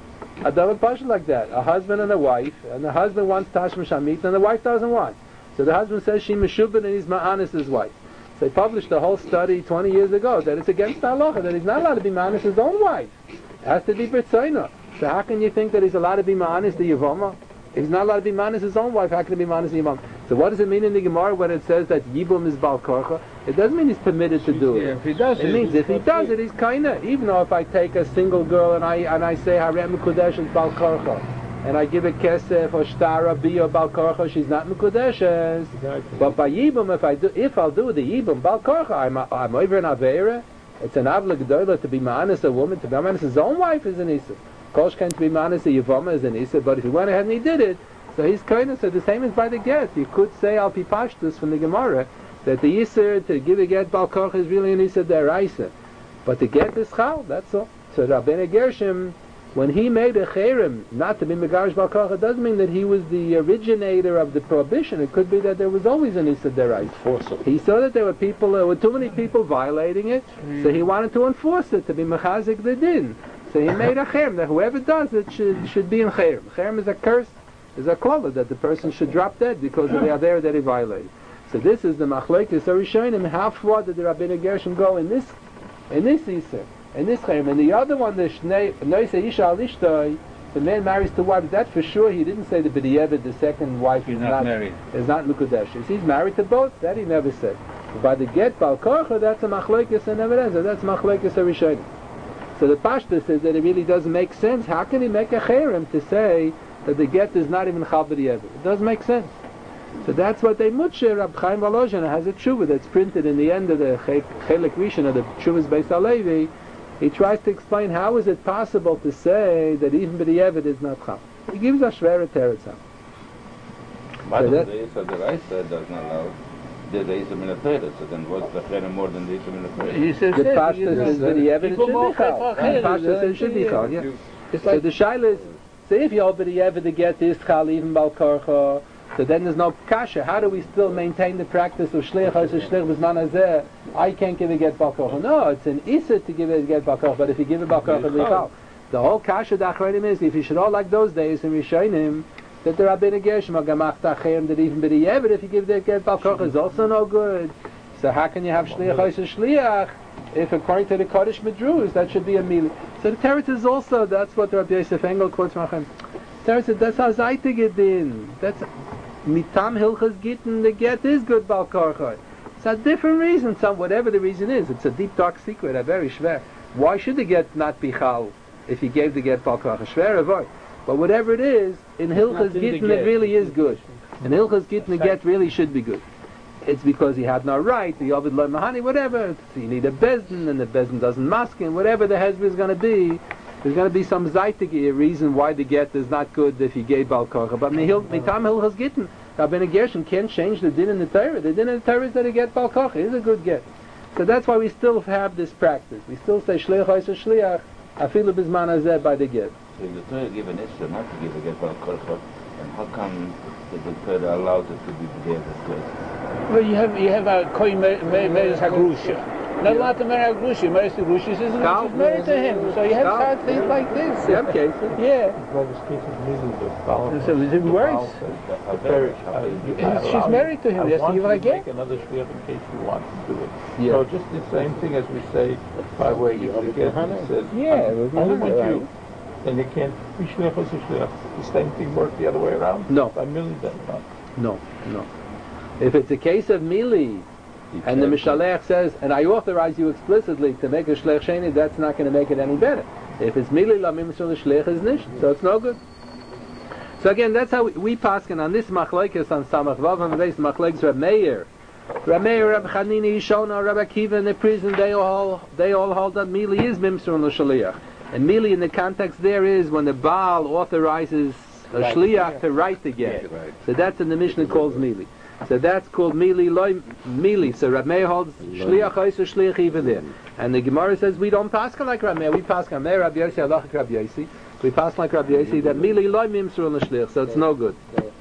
A double passion like that, a husband and a wife, and the husband wants tashmish hamit, and the wife doesn't want. So the husband says she meshubin and he's ma'anis his wife. So they published a whole study 20 years ago that it's against the halacha, that he's not allowed to be ma'anis his own wife. It has to be b'tzoyna. So how can you think that he's allowed to be ma'anis the yavama? If he's not allowed to be ma'anis his own wife, how can he be ma'anis the yavama? So what does it mean in the Gemara when it says that yibum is bal karcha? It doesn't mean he's permitted to do it. If he does it means if he does it, he's kinda. Even though if I take a single girl and I say harem mekudesh is bal karcha, and I give a kesef or shtara biya bal karcha, she's not mekudeshes. Exactly. But by yibum, if I'll do the yibum bal karcha, I'm over an avera. It's an avla gedola to be ma'anis a woman, to be ma'anis his own wife is an isa. Kosh can't be ma'anis a yavama is an isa. But if he went ahead and he did it, so he's kinda. So the same as by the get. You could say al pi pashtus from the Gemara that the Yisr to give a get bal karcha is really an Yisr deraisa. But the get is chal, that's all. So Rabbeinu Gershom, when he made a cherem not to be megarish bal karcha, it doesn't mean that he was the originator of the prohibition. It could be that there was always an Yisr deraisa. He saw that there were too many people violating it, so he wanted to enforce it, to be mechazik the din. So he made a cherem that whoever does it should be in cherem. Cherem is a curse, is a klala that the person should drop dead because of the adher that he violated. So this is the machlekes harishonim. How far did the Rabbeinu Gershom go in this Yisr, in this cherem? And the other one, the noise isha al ishtoi, the man marries two wives. That for sure he didn't say the b'di'evet, the second wife is not married. Is not mekudeshes. He's married to both. That he never said. But by the get bal karcha, that's a machlekes and never ends. That's machlekes harishonim. So the pashta says that it really doesn't make sense. How can he make a cherem to say that the get is not even chal b'di'evet? It doesn't make sense. So that's what they mutshe. Rab Chaim Volozhin has a tshuva that's printed in the end of the Chelik Rishon of the Tshuvas Beis Halevi. He tries to explain how is it possible to say that even b'di'evet is not chal. He gives a shvera teretz. But the Yisra deraisa doesn't allow the Yisra min ha'teretz. So then what's the cherem more than the Yisra min ha'teretz? The pashta says b'di'evet it should be chal. The pashta says it should be chal. Yeah. So the shaila is. So if you hold b'di'evet the get is chal even bal korcha, so then there's no kasha. How do we still maintain the practice of shliach or shliach b'zman hazeh? I can't give a get bal korcha. No, it's an issa to give a get bal korcha, but if you give it bal korcha, lichal. The whole kasha d'achronim is, if you should all like those days in Rishonim, that the Rabbeinu Gershom or Gamach Tachem, that even b'di'evet, if you give the get bal korcha, is also no good. So how can you have shliach or shliach if according to the Kodesh Medrus, that should be a mili? So the teretz is also, that's what Rabbi Yosef Engel quotes from Hachem. Teretz says, that's how Zayte Gedin. That's mitam hilchas gittin, the get is good bal korcha. It's a different reason, whatever the reason is. It's a deep dark secret, a very shver. Why should the get not be chal if he gave the get bal korcha? Shver avoid. But whatever it is, in hilchas gittin it really is good. In hilchas gittin the get really should be good. It's because he had no right, the Ovid Lo Mahani, whatever. So you need a bezdin, and the bezdin doesn't maskin, whatever the hezbollah is going to be. There's going to be some zaytigi, a reason why the get is not good if you gave bal korcha. But mitam hilchas gittin, Rabbeinu Gershom can't change the din in the Torah. The din in the Torah is that a get bal korcha is a good get. So that's why we still have this practice. We still say shliach or shliach afilu bizman hazeh by the get. So the Torah gave an issue not to give a get bal korcha, and how come the Torah allows it to be there this way? Well, you have a koi meres hagrusha. Not allowed to marry hagrusha. Meres hagrusha is married to him. So you have sad things like this. You have cases. Yeah. So it's even worse. She's married to him. Yes, you like it. Make another shliach in case you want to do it. Yeah. So just the same thing as we say by way you get. Yeah, only with you. And you can't be shliach or shliach. The same thing works the other way around. No. By millions of them. No. If it's a case of mili, and the Mishalech says, and I authorize you explicitly to make a Shlech Sheni, that's not going to make it any better. If it's mili, la mimsul Shlech is nish, so it's no good. So again, that's how we paskin on this machlekes on Samach Vav and this machlekes Reb Meir, Reb Chanini, Yishona, Reb Akiva in the prison. They all hold that mili is mimsul l'shaliach, and mili in the context there is when the Baal authorizes a shliach to write the get. So that's in the Mishnah calls mili. So that's called mili loy mili. So Reb Meir holds shliach oiser shliach even there. And the Gemara says we don't pass like Reb Meir. We pass like Rabbi Yossi halachik Rabbi Yossi. We pass like Rabbi Yossi that mili loy mimsur l'shliach. So it's no good.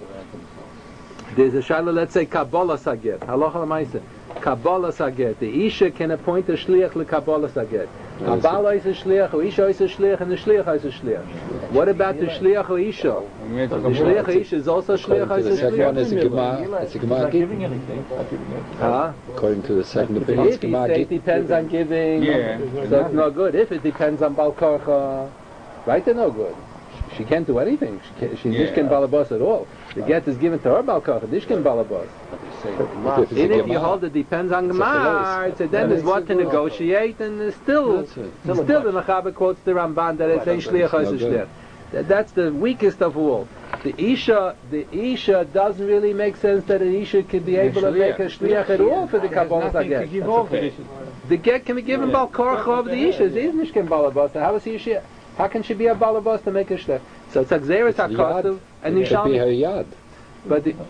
There's a shaila. Let's say Kabbalah saget halacha l'maisa. Kabbalah saget. The isha can appoint a shliach leKabbalah saget. Kabbalah is a shliach, or isha is a shliach, and the shliach is a shliach. What about the shliach or isha? The shliach or isha is also shliach is a shliach. The second one is a gemara. It's a gemara giving. According to the second opinion, it's gemara giving. If it depends on giving, so it's no good. If it depends on bal korcha, right? They're no good. She can't do anything. She dishkin balabas at all. The get is given to her bal korcha. Dishkin balabas. And if you hold it depends on Gemara, so then there's what to negotiate, and there's still the Mechaber quotes the Ramban that it's a shliach or a shliach. That's the weakest of all. The isha doesn't really make sense that an isha could be able to make a shliach at all for the Kabbalah get. The get can be given bal korcha of the isha. It isn't ishkin balabas. How can she be a balabas to make a shliach? So it's akzeres hakasav and Yishalmi. But it's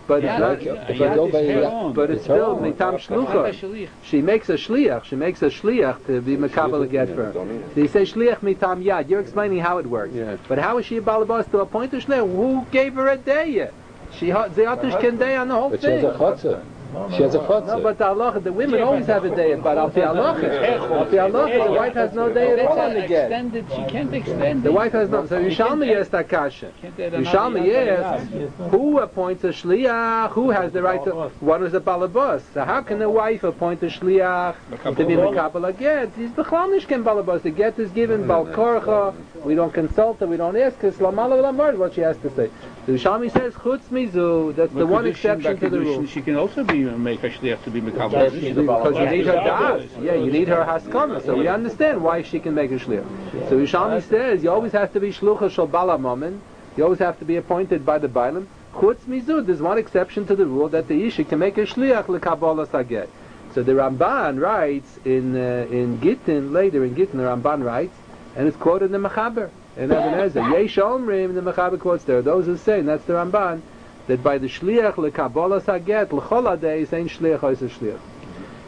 still mitam shlucha. She makes a shliach to be mekabel get for her. So you say shliach mitam yad. You're explaining how it works. Yeah. But how is she a balabas to appoint a shliach? Who gave her a day yet? She zeyatish ken day on the whole thing. She has a chotzer. No, but the women always have a day, but al pi halacha, the wife has no day at all on the get. She can't extend it. The wife has no. So Yishalmi yes takasha. Yishalmi yes. Who appoints a shliach? Who has the right to? One is a balabas. So how can the wife appoint a shliach to be mekabel get? He's b'chlal nishken balabas. The get is given bal korcha. We don't consult her. We don't ask her. Slamala v'lamard what she has to say. The Yishalmi says chutz mizu. That's the one exception to the rule. She can also make a shliach to be mekabel. Because you need her das. Yeah, you need her haskana. So we understand why she can make a shliach. So Yishalmi says you always have to be shlucha shel bala mammon. You always have to be appointed by the bailam. Chutz mizud. There's one exception to the rule that the isha can make a shliach lekabbalah saget. So the Ramban writes in Gittin later in Gittin the Ramban writes, and it's quoted in the Mechaber in Eben Ezer. Yesh omrim, the Mechaber quotes there. Those who say, and that's the Ramban, that by the shliach lekabbalah saget l'chol hadei ain't shliach or shliach.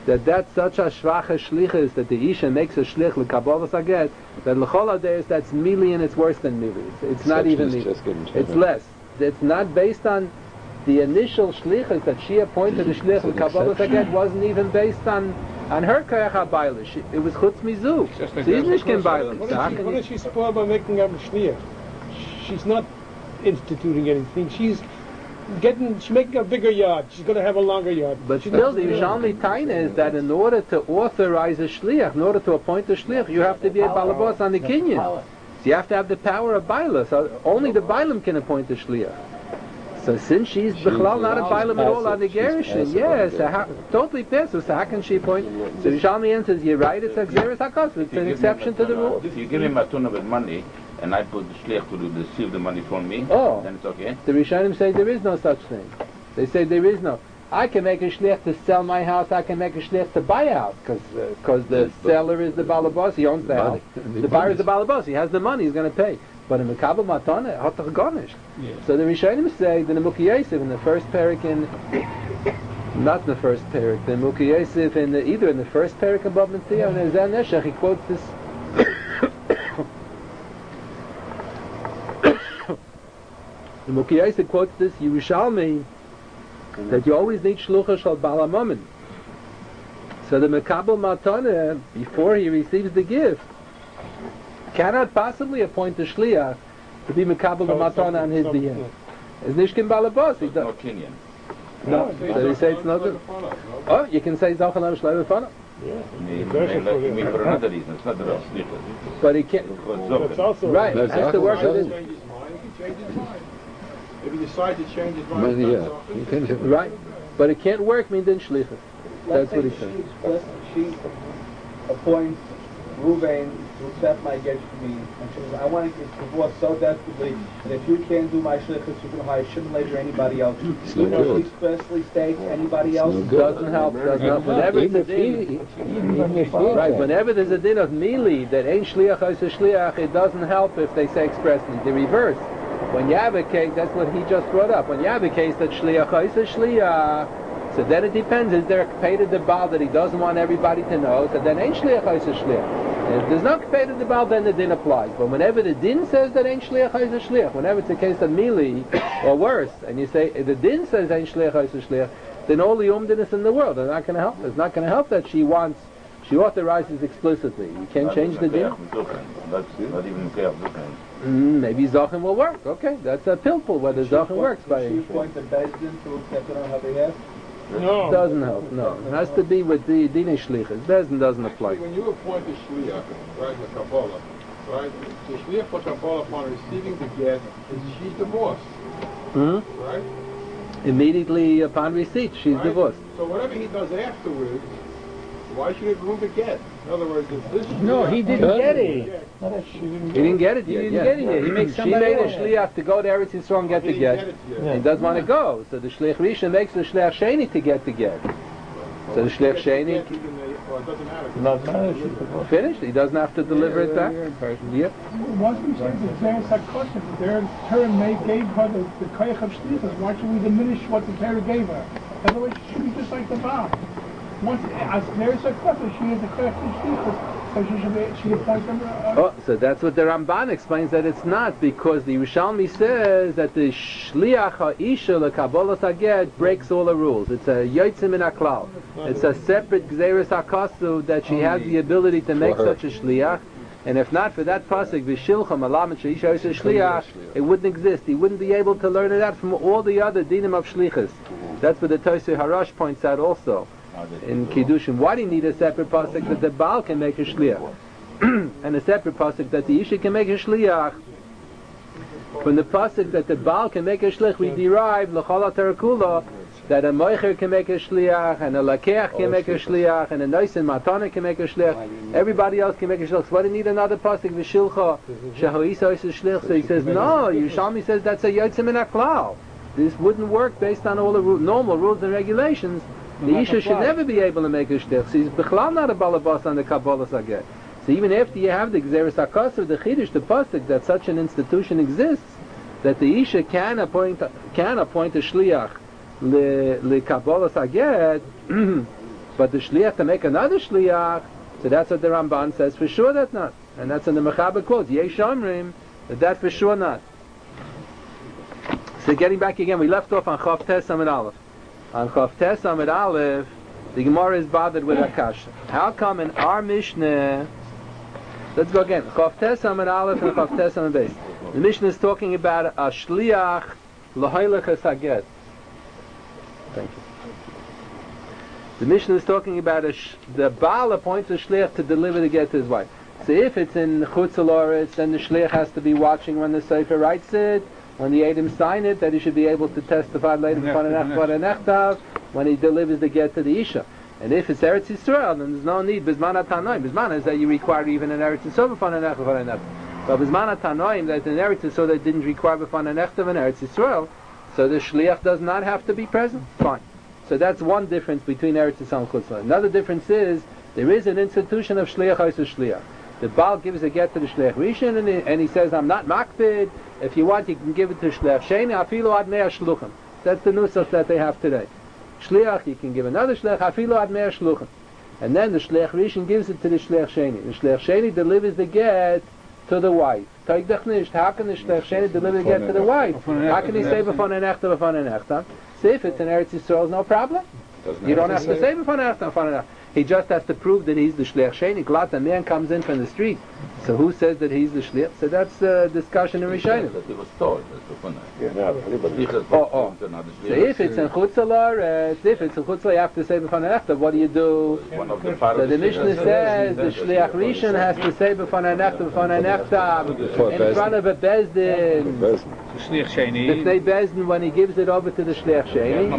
that's such a shvache shlichus that the Isha makes a shlich l'Kabbalas Haget, that l'chol hadayis that's mili and it's worse than mili. It's not even mili. It's less. It's not based on the initial shlichus that she appointed the shlich l'Kabbalas Haget wasn't even based on her koyach habaylish. It was chutz mizu. She's nishkin baylish. What is she spoiled by making up a shliach? She's not instituting anything. She's making a bigger yard. She's going to have a longer yard. But still, the Yerushalmi Taina is that in order to authorize a shliach, in order to appoint a shliach, you have to be a balabos on the kinyan. So you have to have the power of baila. So only the bailam can appoint a shliach. So since she's bichlal not a bailam at all on the gerushin, yes, totally passive. So how can she appoint? So the Yerushalmi answers, you're right. It's a xeris hakos. It's an exception to the rule. If you give him a tuna with money, and I put the shliach to receive the money from me, then it's okay. The Rishonim say there is no such thing. They say there is no. I can make a shliach to sell my house. I can make a shliach to buy a house because the seller is the balabos. He owns the house. The buyer is the balabos. He has the money. He's going to pay. But in Mekabel Matana, hatach garnished. So the Rishonim say the Nemuki Yosef in the first parak not in the first parak, the Nemuki Yosef either in the first parak in Bab Metzia and in Zeh Neshech, he quotes this. The Nemuki Yosef quotes this Yerushalmi that you always need shlucha shal bal hamammon. So the Mekabel Matana, before he receives the gift, cannot possibly appoint a shliach to be Mekabel the Matana on his behalf. It's nishkin balabos. He does. No kinyan. No, so they say it's not. Oh, you can say Zachan Am Shloim B'Fanav. Me for another reason. It's not the shliach. But he can't. Right. It has to work with it. If he decides to change his mind, right. But it can't work midin shlichus. That's what he says. She appoints Ruvain to accept my get to me, and she says, I want to get divorced so desperately that if you can't do my shlichus, I shouldn't later anybody else. You know, she expressly states anybody else doesn't help. Whenever it's a din, right? Whenever there's a din of mili that ain't shliach is a shliach, it doesn't help if they say expressly. The reverse. When you have a case, that's what he just brought up. When you have a case that shliach is a shliach, so then it depends. Is there a kpeda de bal that he doesn't want everybody to know? So then ain't shliach is a shliach. And if there's no kpeda de bal, then the din applies. But whenever the din says that ain't shliach is a shliach, whenever it's a case of mili or worse, and you say the din says ain't shliach is a shliach, then all the umdinis in the world are not going to help. It's not going to help that she authorizes explicitly. You can't change the din. That's not even Mekayach. Maybe Zachem will work. Okay, that's a pilpul whether Zachem works by. She appoint the Bezdin to accept it on her behalf? No. Doesn't help, no. It has to be with the Dine Shlichus. Bezdin doesn't apply. When you appoint a shliach, right, in the Kabbalah, right, the shliach for Kabbalah upon receiving the get, she's divorced, right? Immediately upon receipt, she's divorced. So whatever he does afterwards, why should it ruin the get? In other words, if this No, he didn't get it. He didn't get it yet. He didn't get it yet. He makes She somebody made a else. shliach to go to Eretz Yisrael and get the get. He doesn't want to go. So the shliach Rishon makes the shliach Sheni to get the get. So the shliach Sheni finished. He doesn't have to deliver it back. Yep. Once we say that Zeres HaKosher, the Torah gave her the koyach of shlichus, why should we diminish what the Torah gave her? Otherwise, she should be just like the Baal. Once, as Zeres HaKosher, she has the koyach of shlichus, so she appoints them. So that's what the Ramban explains that it's not, because the Yerushalmi says that the shliach ha'isha lekabbalas haget breaks all the rules. It's a yotzim min haklal. It's a separate gzeres hakasu that she has the ability to make such a shliach. And if not for that pasuk, v'shilcha malamet sheisha is a shliach, it wouldn't exist. He wouldn't be able to learn it out from all the other dinim of shlichus. That's what the Tosei Harash points out also in Kiddushin. Why do you need a separate pasuk that the Baal can make a shliach, and a separate pasuk that the Isha can make a shliach? From the pasuk that the Baal can make a shliach, we derive l'chol ha'terakula that a moicher can make a shliach, and a lakeach can make a shliach, and a noisin matana can make a shliach. Everybody else can make a shliach. So why do you need another pasuk v'shilcha shehoisa is a shliach? So he says no. Yerushalmi says that's a yotzim min haklal. This wouldn't work based on all the normal rules and regulations. The Isha should never be able to make a shliach. She's b'chlal not a balabas on the Kabbalas haget. So even after you have the Gzeres HaKosher, the Chiddush, the pasuk that such an institution exists, that the Isha can appoint a shliach le Kabbalas haget, But the shliach to make another shliach, so that's what the Ramban says for sure that's not. And that's in the Mechaber quotes, Yesh Omrim, that for sure not. So getting back again, we left off on Chav Tes Amud Aleph. On Chav Tes Amud Aleph, the Gemara is bothered with Akash. How come in our Mishnah, let's go again, Chav Tes Amud Aleph and Chav Tes Amud Beis. The Mishnah is talking about a shliach l'hoylech hasaget. Thank you. The Mishnah is talking about the Baal appoints a shliach to deliver the get to his wife. So if it's in Chutz La'aretz, then the shliach has to be watching when the Sefer writes it, when the Edom sign it, that he should be able to testify later when he delivers the get to the Isha. And if it's Eretz Yisrael, then there's no need. Bizman HaTanoim. Bizman is that you require even an Eretz Yisrael b'fan HaNechta. But Bizman HaTanoim, that in Eretz Yisrael they didn't require b'fan HaNechta and Eretz Yisrael, so the shliach does not have to be present. Fine. So that's one difference between Eretz Yisrael and Chutz La'aretz. Another difference is there is an institution of shliach versus shliach. The Baal gives a get to the shliach rishon, and he says, "I'm not makpid. If you want, you can give it to shliach sheni. Afilu ad mea shluchim." That's the nusach that they have today. Shliach, you can give another shliach. Afilu ad mea shluchim, and then the shliach rishon gives it to the shliach sheni. The shliach sheni delivers the get to the wife. How can the shliach sheni deliver the get to the wife? How can he say b'fan hanechta? So if it's in Eretz Yisrael, no problem. You don't have to say b'fan hanechta. He just has to prove that he's the shliach sheni. Glat, a man comes in from the street. So who says that he's the shliach? So that's a discussion in Rishonim. So if it's in Chutz La'aretz, you have to say b'fan hanechta. What do you do? So the Mishnah says the shliach rishon has to say b'fan hanechta, in front of a bezdin. Shliach sheni. B'fnei bezdin, when he gives it over to the shliach sheni.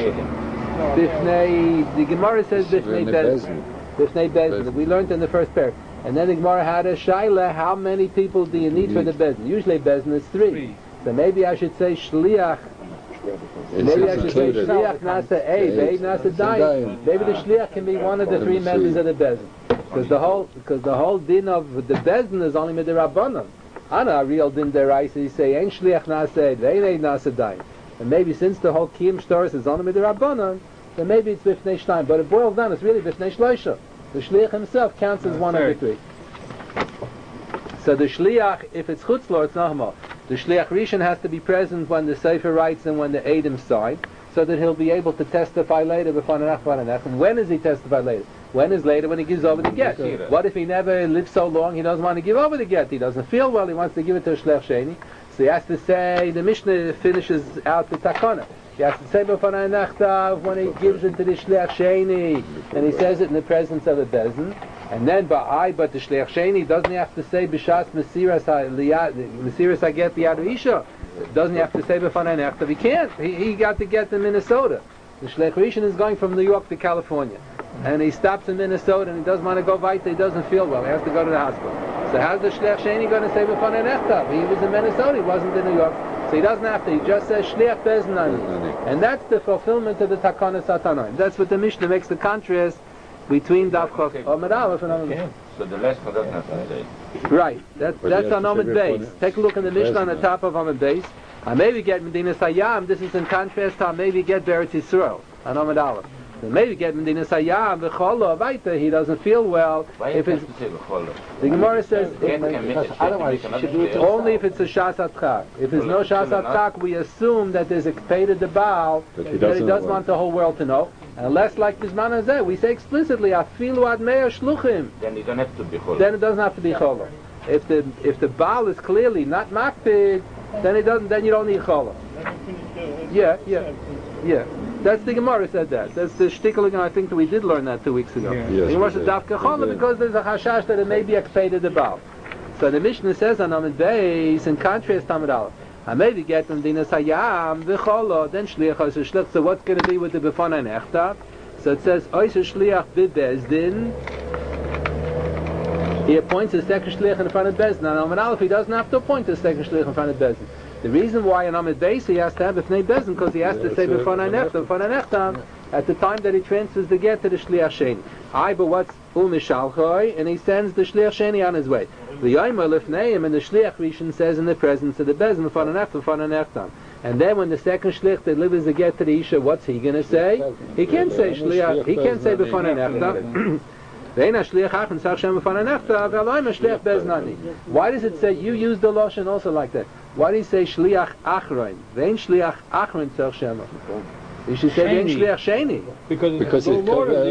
The Gemara says Bifnei Bezdin. We learned in the first pair. And then the Gemara had a shaila, how many people do you need for the Bezdin? Usually Bezdin is three. So maybe I should say Shliach. Maybe I should say Shliach Nasa A, Be'ed Nasa Dayan. Maybe the Shliach can be one of the three members of the Bezdin. Because the whole din of the Bezdin is only Midirabbanan. Ana, a real din deraisa, you say, Ein Shliach Nasa A, Ve'en Nasa Dayan. And maybe since the whole Kiyum Shtoris is on Midirabbanan, then maybe it's Bifnei Shtayim. But it boils down, it's really Bifnei Shloisha. The Shliach himself counts as one of the three. So the Shliach, if it's Chutz La'aretz, it's Nachmal. The Shliach Rishon has to be present when the Sefer writes and when the Edom sign, so that he'll be able to testify later b'fan hanechta. And when does he testify later? When is later? When he gives over the get. What if he never lived so long, he doesn't want to give over the get? He doesn't feel well, he wants to give it to a Shliach Sheni. So he has to say, the Mishnah finishes out the takana. He has to say b'fan hanechta when he gives it to the Shliach Sheni, and he says it in the presence of a bezdin. And then but the Shliach Sheni doesn't have to say b'shas mesiras haget b'yad isha. Doesn't he have to say b'fan hanechta? He can't. He got to get to Minnesota. The Shliach Rishon is going from New York to California, and he stops in Minnesota and he doesn't want to go weiter. He doesn't feel well. He has to go to the hospital. So how's the Shliach Sheni going to say b'fan hanechta? He was in Minnesota. He wasn't in New York. So he doesn't have to. He just says Shliach Bezdin, and that's the fulfillment of the Takana Satanoim. That's what the Mishnah makes the contrast between Daf Chav Amud Aleph and Amud Beis. So the last one doesn't have to say. Right. That's on Amud Beis. Take a look in the Mishnah on the top of Amud Beis. I maybe get Medina Sayyam. This is in contrast to I maybe get Beretz Yisrael on Amud Aleph. So maybe get Medina Sayyam v'cholo avaita. He doesn't feel well. Why if it's the Gemara says only if it's a Shas Atchak. If there's no Shas Atchak, we assume that there's a Kpeda de Baal that he doesn't want the whole world to know. Unless, like Bisman Hazeh, we say explicitly, Afilu ad mea shluchim. Then you don't have to be cholo. Then it doesn't have to be cholo. If the Baal is clearly not makpid, then you don't need cholo. Yeah. That's the Gemara said that. That's the shtickling, I think that we did learn that 2 weeks ago. Yes, the Gemara said dafka cholo because there's a chashash that it may be a kpeda de Baal. So the Mishnah says on Amud Beis, in contrast to Amud Aleph, I maybe get from Dinas Hayam v'cholo, then shliach ois shliach. So what's going to be with the b'fan hanechta? So it says ois shliach b'bezdin. He appoints a second shliach in front of bezdin. On Amud Aleph, he doesn't have to appoint a second shliach in front of bezdin. The reason why in Amud Beis he has to have b'fnei bezdin because he has to say b'fan hanechta at the time that he transfers the get to the shliach sheni. But what's u'mishalchoi, and he sends the shliach sheni on his way. The Yomer Lifneim, and the Shliach Rishon says in the presence of the Bezdin, And then when the second shlich delivers the get to the Isha, what's he going to say? He can't say shliach. He can't say b'fanei nechtav. Why does it say, you use the Lashon also like that? Why do you say shliach achron? Vein shliach achron tzarich shema. You should say vein shliach sheni. Because Because it's it more. could-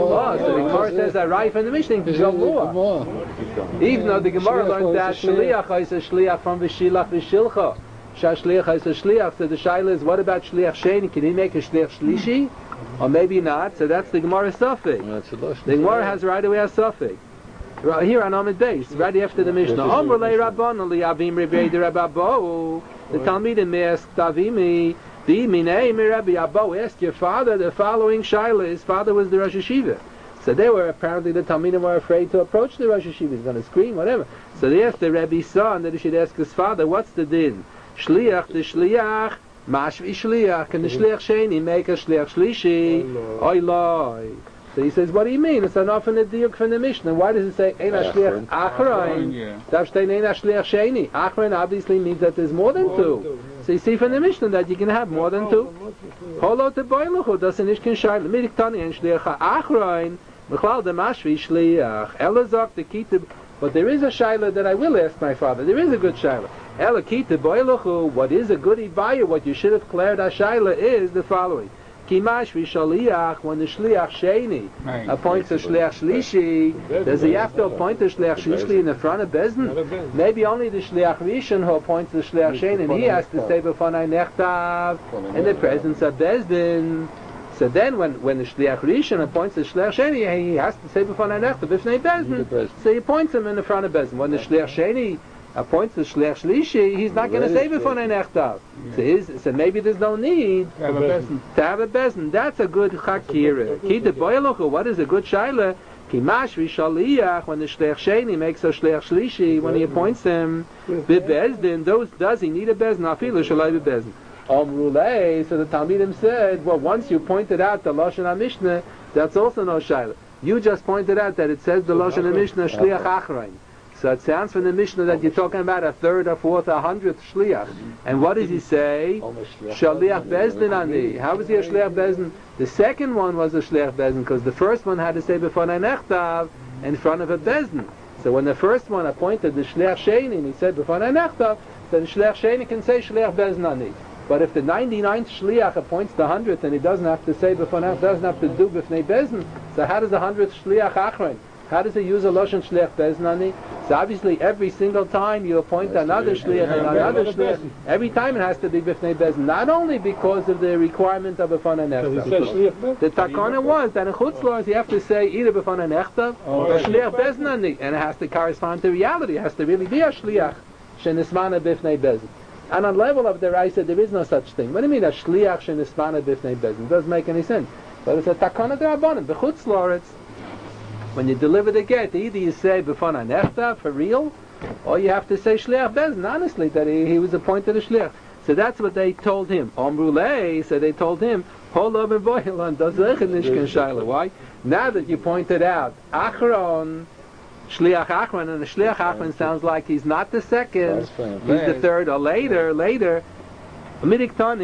So the Gemara says that right from the Mishnah to go more. Even though the Gemara learned that shliach is a shliach from v'shilach v'shilcha. Shliach is a shliach. So the shaila is, what about shliach sheni? Can he make a shliach shlishi? Or maybe not. So that's the Gemara suffix. The Gemara has right away a suffix. Right here on Amid Beis, right after the Mishnah. Amrulei Rabbanu li'avim rebei derababo. The Talmidim asked Davimi, Diminei Rabbi Abbo, ask your father the following shaila. His father was the Rosh Yeshiva. So they were, apparently the Talmidim were afraid to approach the Rosh Yeshiva. He's going to scream, whatever. So they asked the Rebbe's son that he should ask his father, what's the din? Shliach, the shliach, mashvi shliach. Can the shliach sheni make a shliach shlishi? Oy loy. So he says, what do you mean? It's an often a diuk from the Mishnah. Why does it say ein shliach achron? Davshtein ein shliach sheni. Achron obviously means that there's more than two. So you see from the Mishnah that you can have more than two. Holo te boiluchu, das nicht kein Scheil. Mirik tani ein shliach achron. Mechlal de mashvi shliach. Elazak the kitab. But there is a shaila that I will ask my father. There is a good shaila. Ela kita boiluchu. What is a good ibaya? What you should have declared a shaila is the following. Kimash v'shaliach, when the shliach sheni appoints a shliach shlishi, does he have to appoint the shliach shlishi in the front of Bezdin? Maybe only the shliach rishon who appoints the shliach sheni, and he has to say b'fanai nechtav in the presence of Bezdin. So then when the shliach rishon appoints the shliach sheni, he has to say b'fanai nechtav b'fnei Bezdin. So he appoints him in the front of Bezdin. When the shliach sheni appoints the shliach shlishi, he's not going to say b'fanei nechtav. So maybe there's no need to have a bezin. That's a good chakira. Ki de boyeluchu, what is a good shaila? Ki mashvi shaliach, when the shliach sheni makes a shliach shlishi, when he appoints him, bebezdin, does he need a bezin? Afilu shalai bebezin. Omrulei, so the Talmidim said, well, once you pointed out the Lashon HaMishnah, that's also no shaila. You just pointed out that it says the Lashon HaMishnah shliach achrein. So it sounds from the Mishnah that you're talking about a third, a fourth, 100th shliach. And what does he say? Shaliach bezdin ani. How was he a shliach bezdin? The second one was a shliach bezdin because the first one had to say b'fanei nechtav in front of a bezdin. So when the first one appointed the shliach sheni and he said b'fanei nechtav, then the shliach sheni can say shliach bezdin ani. But if the 99th shliach appoints the 100th and he doesn't have to say b'fanei, doesn't have to do b'fnei bezdin, so how does the 100th shliach achrein? How does he use a Lashon Shliach Beznani? So obviously every single time you appoint another Shliach and another Shliach, every time it has to be B'fnei Bezin. Not only because of the requirement of B'fanei Nechtav. The takana was that in Chutz La'aretz you have to say either B'fanei Nechtav or Shliach Beznani. And it has to correspond to reality. It has to really be a Shliach Shenismana B'fnei Bezin. And on level of the Raisa there is no such thing. What do you mean a Shliach Shenismana B'fnei Bezin? It doesn't make any sense. But it's a takana d'Rabbanan. The Chutz La'aretz, when you deliver the get, either you say b'fanei nechtav for real, or you have to say shliach bezin, honestly, that he was appointed a shliach. So that's what they told him. Omrulei, so they told him, Holo b'boilan, dazechin nishkan shayla. Why? Now that you pointed out, achron, shliach achron, and the shliach achron sounds like he's not the second, he's the third, or later. So you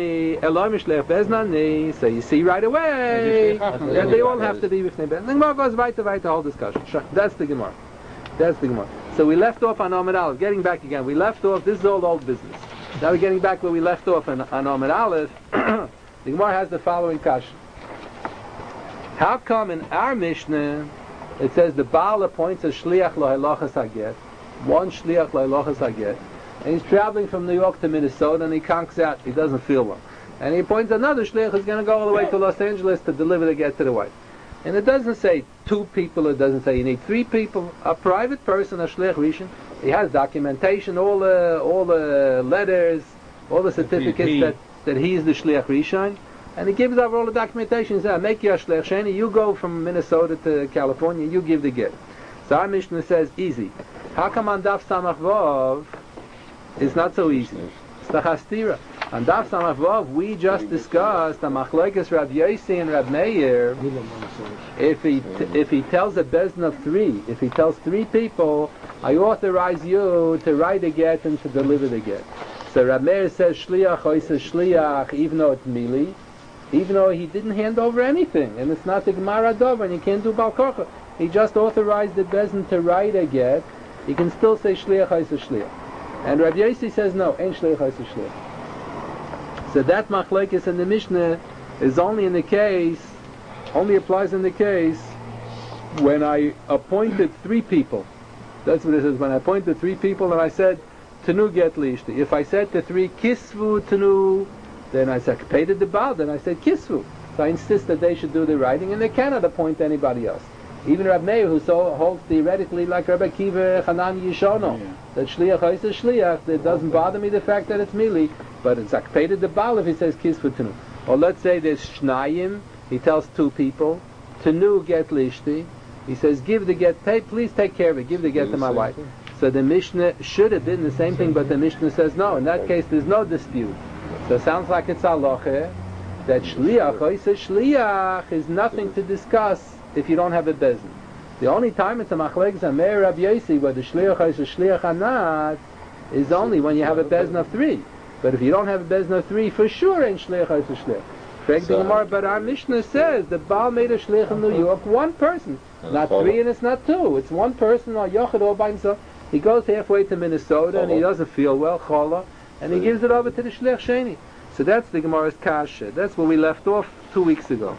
see right away that they all have to be with Nebez. The Gemara goes right to the whole discussion. That's the Gemara. So we left off on Amud Aleph. Getting back again, we left off, this is all old business. Now we're getting back where we left off on Amud Aleph. The Gemara has the following question. How come in our Mishnah it says the Baal appoints a Shliach lo halachas haget, one Shliach lo halachas haget, and he's traveling from New York to Minnesota and he conks out, he doesn't feel well. And he appoints another shliach who's going to go all the way to Los Angeles to deliver the get to the wife. And it doesn't say 2 people, it doesn't say you need 3 people. A private person, a shliach rishon, he has documentation, all the letters, all the certificates that he is the shliach rishon, and he gives out all the documentation. He says, make your shliach sheni, you go from Minnesota to California, you give the get. So our Mishnah says, easy. How come on Daf Samach Vav it's not so easy? It's the Chastira. On Daf Samach Vav, we just discussed the Machlekes Rab Yossi and Rab Meir. If he tells a bezin of 3, if he tells 3 people, I authorize you to write a get and to deliver the get. So Rab Meir says shliach oisa shliach, even though it's mili, even though he didn't hand over anything, and it's not the Gemara Dover, and you can't do Bal Korcha. He just authorized the Bezin to write a get. He can still say shliach oisa shliach. And Rabbi Yossi says no, ain't shliach oisa shliach. So that machlekes in the Mishnah is only in the case, only applies in the case when I appointed 3 people. That's what it says. When I appointed 3 people and I said, Tanu get lishti. If I said to 3, kisvu Tanu, then I said, paid the Baal, then I said, kisvu. So I insist that they should do the writing, and they cannot appoint anybody else. Even Rab Meir, who holds theoretically like Rabbi Akiva, Chanan Yishono, that shliach is a shliach, it doesn't bother me the fact that it's mili, but it's akpeded the Baal if he says kisvu Tanu. Or let's say there's shnayim, he tells 2 people, Tanu get lishti, he says, give the get, please take care of it, give the get to my wife. So the Mishnah should have been the same thing, but the Mishnah says no. In that case, there's no dispute. So it sounds like it's halacha that shliach, oisa shliach, is nothing to discuss if you don't have a bezin. The only time it's a machlekes Meir Rabbi Yossi whether shliach oisa shliach or not is only when you have a bezin of 3. But if you don't have a bezin of 3, for sure ain't shliach oisa shliach. But our Mishnah says the Baal made a shliach in New York, 1 person. Not 3 and it's not 2. It's 1 person or yochid all by himself. He goes halfway to Minnesota and he doesn't feel well, chola, and he gives it over to the shliach sheni. So that's the Gemara's kasha. That's where we left off 2 weeks ago.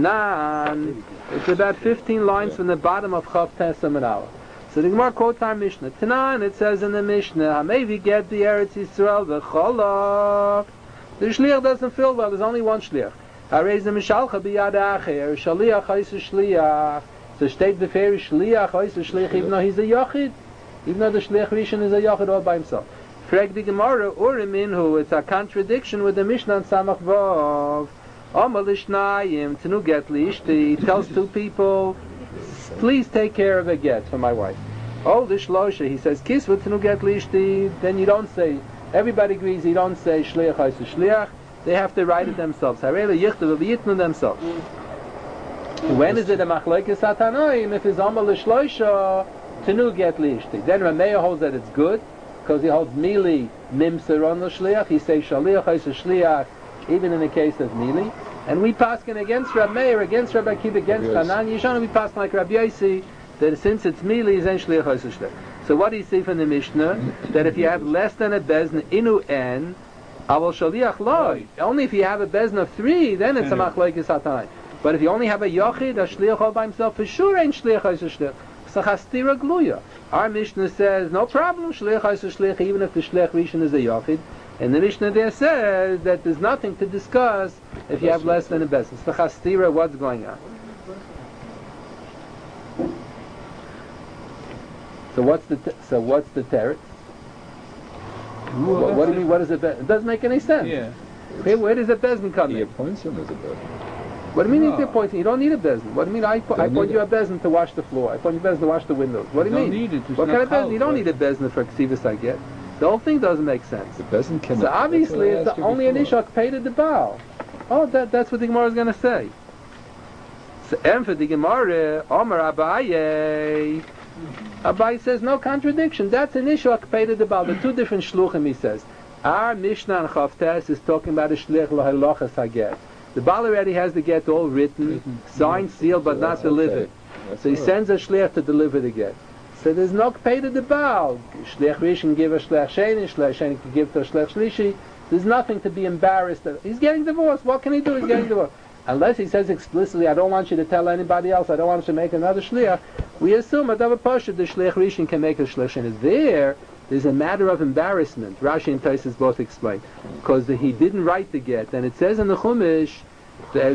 Tanan, it's about 15 lines from the bottom of Chav Tesam and Aleph. So the Gemara quotes our Mishnah. Tanan, it says in the Mishnah, Hamevi get the Eretz Yisrael v'chola. The shliach doesn't feel well. There's only 1 shliach. Harei ze mishalcha biyad acher, shaliach oisa shliach. So state the fair shliach oisa shliach, even though he's a yochid, even though the shliach rishon is a yochid all by himself. Frag the Gemara uriminhu. It's a contradiction with the Mishnah on Samach Vav. Omer lishnayim tenu get lishti. He tells 2 people, please take care of a get for my wife. Oh, the shlosha, he says kisvu tenu get lishti. Then you don't say. Everybody agrees you don't say shliach oisa shliach. They have to write it themselves. Harei yichtav v'yitnu themselves. When is it a machlekes hatanoim? If it's omer l'shloisha tenu get lishti. Then Rameya holds that it's good because he holds mili nimser on the shliach. He says shaliach oisa shliach even in the case of mili. And we paskin against Rab Meir, against Rabbi Akiva, against Hanan Yishon. We paskin like Rabbi Yossi that since it's mili, it's shliach oisa shliach. So what do you see from the Mishnah? That if you have less than a bezn inu en, avol shaliach loy. Only if you have a bezn of 3, then it's a machlekes hatanoim. But if you only have a yochid, a shliach all by himself, for sure ain't shliach oisa shliach. So chastira gluya. Our Mishnah says no problem, shliach oisa shliach, even if the shliach rishon is a yochid. And the Mishnah there says that there's nothing to discuss if you have less than a bezn. So chastira, what's going on? So what's the teretz? What do you mean? What is it? It doesn't make any sense. Yeah. Okay, where does a bezin come He in? appoints him as a bezin. What do you mean he's appointing? You don't need a bezin. What do you mean? I appoint you a bezin to wash the floor. I appoint you a bezin to wash the windows. What do you mean? Need it. It's What not kind of bezin? called, You don't right? need a bezin for ksivas I get. The whole thing doesn't make sense. The bezin cannot. So obviously it's the only an ishak paid at the Baal. Oh, that's what the Gemara is going to say. So, and for the Gemara, Omer Abaye. Abaye says no contradiction. That's an ishak paid at the Baal. The 2 different shluchim, he says. Our Mishnah on Chavtes is talking about a shlich lohalachas haget. The Baal already has the get all written, signed, sealed, but not delivered. So he sends a shlich to deliver the get. So there's no pay to the Baal. Shlich rishon give a shlich sheni, shlich sheni can give to a shlich shlishi. There's nothing to be embarrassed of. He's getting divorced. What can he do? He's getting divorced. Unless he says explicitly, I don't want you to tell anybody else, I don't want you to make another shliach, we assume at Davar Pasha the shlich rishon can make a shlich sheni. There's a matter of embarrassment. Rashi and Taisus both explain. Because he didn't write the get. And it says in the Chumash, the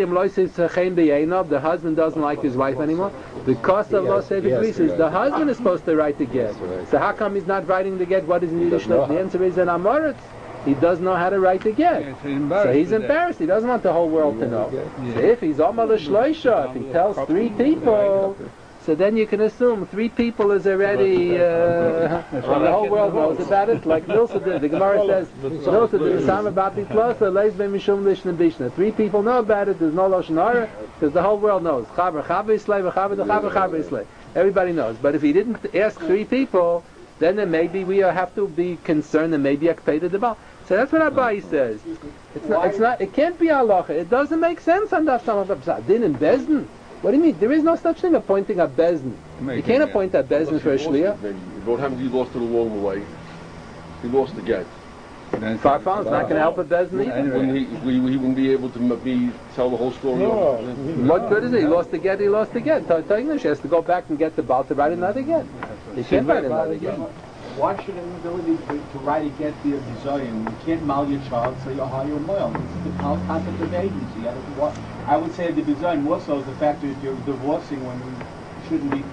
husband doesn't like his wife anymore. Because of Lo Sefer Krisis, the husband is supposed to write the get. So how come he's not writing the get? What is in Yiddish? The answer is an Amoritz. He doesn't know how to write the get. So he's embarrassed. He doesn't want the whole world to know. So if he's Omer L'Shloisha, if he tells 3 people, so then you can assume 3 people is already, the whole world knows about it, like Milsa did. The Gemara says, Milsa did the same about the Klosa, Leis Ben Mishum Lishna Bishna. 3 people know about it, there's no Lashon Hara, because the whole world knows. Chaber Islay, Chaber Islay. Everybody knows. But if he didn't ask 3 people, then we have to be concerned that maybe Akpeda the Baal. So that's what Abai says. It can't be halacha. It doesn't make sense on Daf Samach Din and Bezdin. What do you mean? There is no such thing appointing a Bezdin. You can't appoint a Bezdin for a Shliach. What happens if he lost it along the way? He lost the get. Farfan is not going to help a Bezdin either. He wouldn't be able to tell the whole story. What good is it? He lost the get. To English, he has to go back and get the Baal to write another get. He can't write another get. Why should an ability to write a get be a design? You can't mal your child, so you hire a male. This is the concept of agency. I would say the design more so is the fact that you're divorcing when you shouldn't be,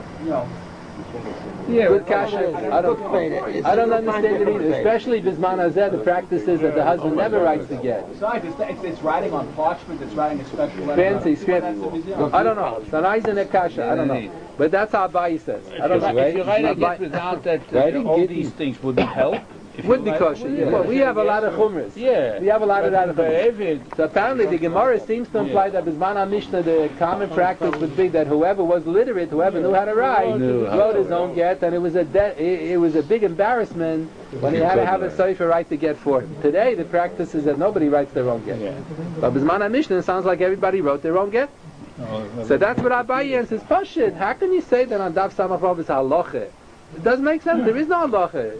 Yeah, good kasha. I don't understand it either. Especially Bisman Hazeh, the practice is that the husband never writes the get. Besides, it's writing on parchment, it's writing a special letter. Fancy script. I don't know. It's an Eisen kasha. I don't know. But that's how Abai says. I don't know. If you write a get without that, all these things would help. Would be kosher. Yeah. Well, we have a lot of chumras. Yeah. We have a lot of that. So apparently the Gemara seems to imply that Bisman HaMishnah, the common practice would be that whoever was literate, whoever knew how to write, wrote his own get, and it was a big embarrassment when he had to have a sofer write the get for him. Today the practice is that nobody writes their own get. But Bisman HaMishnah, it sounds like everybody wrote their own get. So that's what Abai answers. Pashit, how can you say that on Daf Samach Vav is halacha? It doesn't make sense. There is no halacha.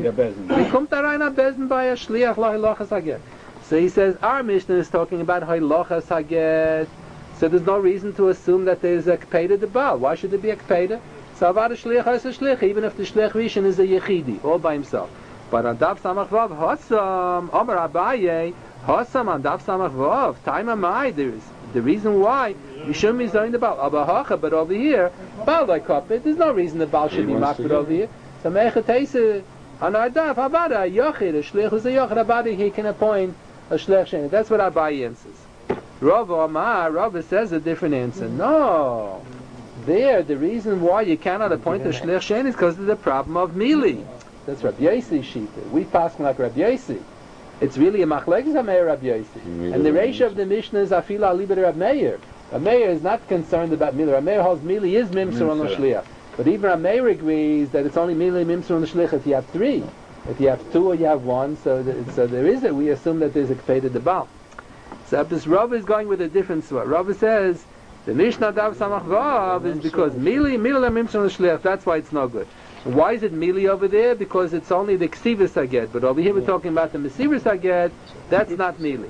We come to rein a bezin by a shliach lochas haget. So he says our Mishnah is talking about lochas haget. So there's no reason to assume that there is a kpeda de Baal. Why should there be a kpeda? So about a shliach is a shliach, even if the shliach rishon is a yechidi, all by himself. But on Daf Samach Vav, Hossam, Omer Abaye, Hossam on Daf Samach Vav, time amai, there is. The reason why you shouldn't be saying the Baal Abahacha, but over here, Baal like Kapit, there's no reason the Baal should be makbid over here. So Mechatese on our daf, Abada, Yochid, a Shlich who's a Yochid, Abada, he can appoint a Shlich Sheni. That's what Abai answers. Rav Amar, Rav says a different answer. No. There, the reason why you cannot appoint a Shlich Sheni is because of the problem of Mili. That's Rabbi Yossi Shita. We pass like Rabbi Yossi. It's really a machlekes Meir Rabbi Yossi. And the ratio of the Mishnah is Afila Aliber Rabbi Meir. Rabbi Meir is not concerned about Mili. Rabbi Meir holds Mili is Mimsur on the Shliach. But even Rabbi Meir agrees that it's only Mili Mimsur on the Shliach if you have three. If you have two or you have one, so there is we assume that there's a Kpeda de Baal. So this Rav is going with a different sword. Rav says the Mishnah Dav Samach Vav is because Mili Mimsur on the Shliach, that's why it's no good. Why is it Mili over there? Because it's only the Ksivas Haget. But over here we're talking about the Mesivas Haget. That's not Mili.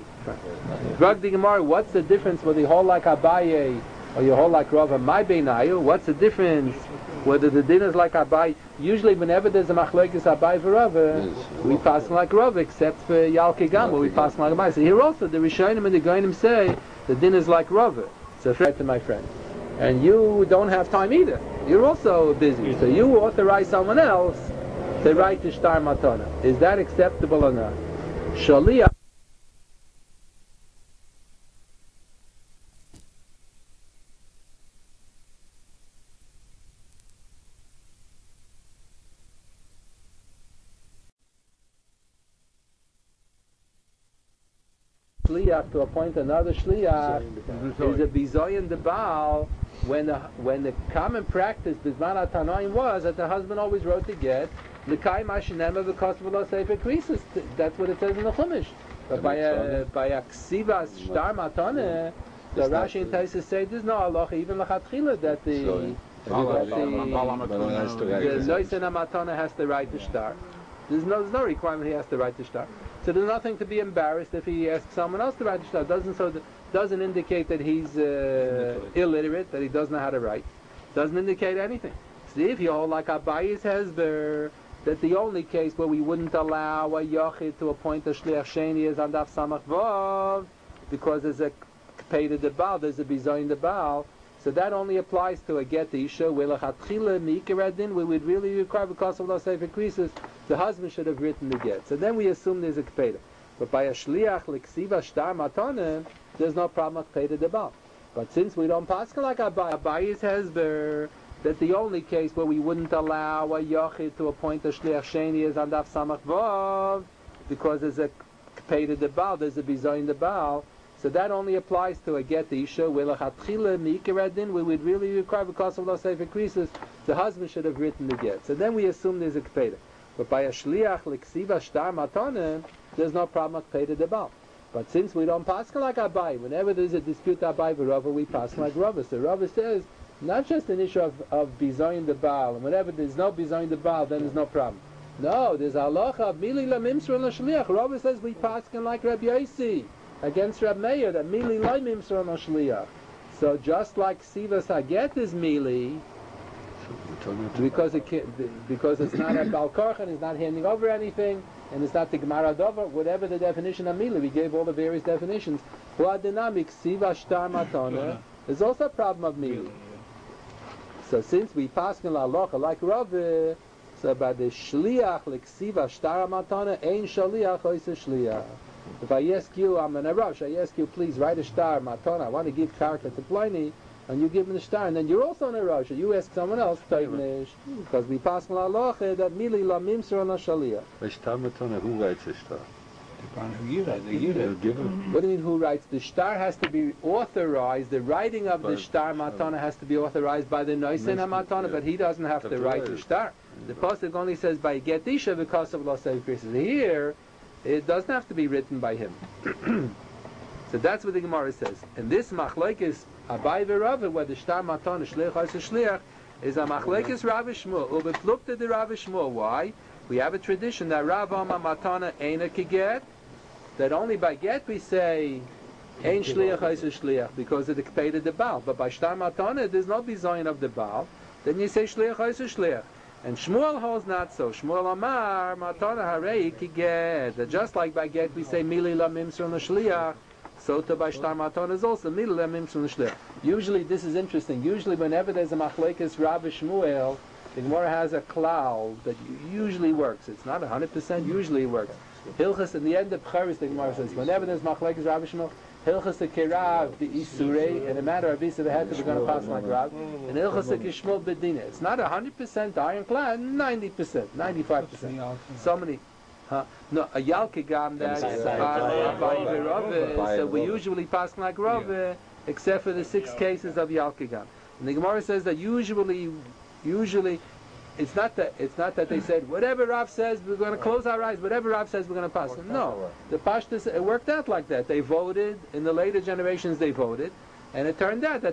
Drug the Gemara, what's the difference whether you hold like Abaye or you hold like Rav? My Beinayu, what's the difference whether the din is like Abaye? Usually whenever there's a machlekes Abaye for Rav, we pass like Rav, except for Yalke Gamba, we pass like Abaye. So here also the Rishonim and the Goinim say the din is like Rav. So to my friend. And you don't have time either. You're also busy. So you authorize someone else to write the Shtar Matana. Is that acceptable or not? Shaliach. Shliach to appoint another shliach is a bizoyin de Baal when the common practice Bisman HaTanoim was that the husband always wrote the get l'kai mashinema v'kos v'lo sefer krisis. That's what it says in the Chumash. But by a ksivas shtar matane, the Rashi and Taisus say there's no halacha even l'chatchila that the loisen matana has to write the shtar. There's no requirement he has to write the shtar. So there's nothing to be embarrassed if he asks someone else to write the shtar. Doesn't indicate that he's illiterate, that he doesn't know how to write. Doesn't indicate anything. See, if you hold like Abaye's Hezber, that the only case where we wouldn't allow a Yochid to appoint a Shliach Sheni is on Daf Samach Vav, because there's a Kpeda de Baal, there's a Bizoyin de Baal. So that only applies to a get isha where lachatchila mikaradin we would really require because of those sefer krisis the husband should have written the get. So then we assume there's a kpeda. But by a shliach leksiva shtar matanim there's no problem with kpeda de Baal. But since we don't pass like Abaye's Hezber that the only case where we wouldn't allow a yochid to appoint a shliach sheni is on Daf Samach Vav because there's a kpeda de Baal, there's a bizoyin de Baal. So So that only applies to a get isha, where lachatchila mikra din, we would really require, because of those sefer krisis, the husband should have written the get. So then we assume there's a kpeda. But by a shliach l'ksiva shtar matana, there's no problem with kpeda debal. But since we don't pass like Abai, whenever there's a dispute Abai with Rava, we pass like Rava. So Rava says, not just an issue of bizoyin the Baal, and whenever there's no bizoyin the Baal, then there's no problem. No, there's halacha of mili la mimsra la shliach. Rava says we pass like Rabbi Yossi against Rab Meir, that mili la mimsra la shliach. So just like Sivas Haget is mili, because it's not a Baal Korchan, it's not handing over anything, and it's not the Gemara Dover, whatever the definition of mili, we gave all the various definitions. Hu dynamic Siva Shtar Matana is also a problem of mili. So since we pass in la halacha like Rava, so by the shliach l'ksiva shtar matana ein shaliach ois a shliach. If I ask you, I'm in a rush, I ask you, please write a shtar matana, I want to give karka to Pliny, and you give him the shtar, and then you're also in a rush, you ask someone else, Tovnish, because we pass in la halacha that mili la mimsra na shaliach. By shtar matana, who writes the shtar? What do you mean who writes? The shtar has to be authorized, the writing of the shtar matana has to be authorized by the noisin matana, but he doesn't have to write the shtar. The pasuk only says by get isha because of loss of crisis. Here, it doesn't have to be written by him. So that's what the Gemara says. And this machlekes Abai v'Rava, where the shtar matana shliach shliach is a machlekes Rav Shmuel. But looked at the Rav Shmuel. Why? We have a tradition that Rav Amar matana eina kiget, that only by get we say ein shliach shliach because of the kpeda the Baal. But by shtar matana there's no bizoyin of the Baal. Then you say shliach shliach. And Shmuel holds not so. Shmuel Amar matana harei kiget. That just like by get we say mili la mimsra na shliach, so to by shtar matana is also mili la mimsra na shliach. Usually this is interesting. Usually whenever there's a machlekes Rav Shmuel, the Gemara has a cloud that usually works. It's not 100%, usually it works. Hilchas, in the end of Charis, the Gemara says, whenever there's machlekes Rav Shmuel, Hilchas the Kerav, the Isurei, in a matter of Isa the Head, we're going to pass like Rav, and Hilchas the Kishmol Bedina. It's not 100% ironclad, 90%, 95%. So many. No, a Yalkigam that by Rava, so we usually pass like Rava, except for the 6 cases of Yalkigam. And the Gemara says that usually it's not that they said whatever Rav says we're going to close our eyes, whatever Rav says we're going to pass. No, the Pashtus, it worked out like that. They voted in the later generations. They voted, and it turned out that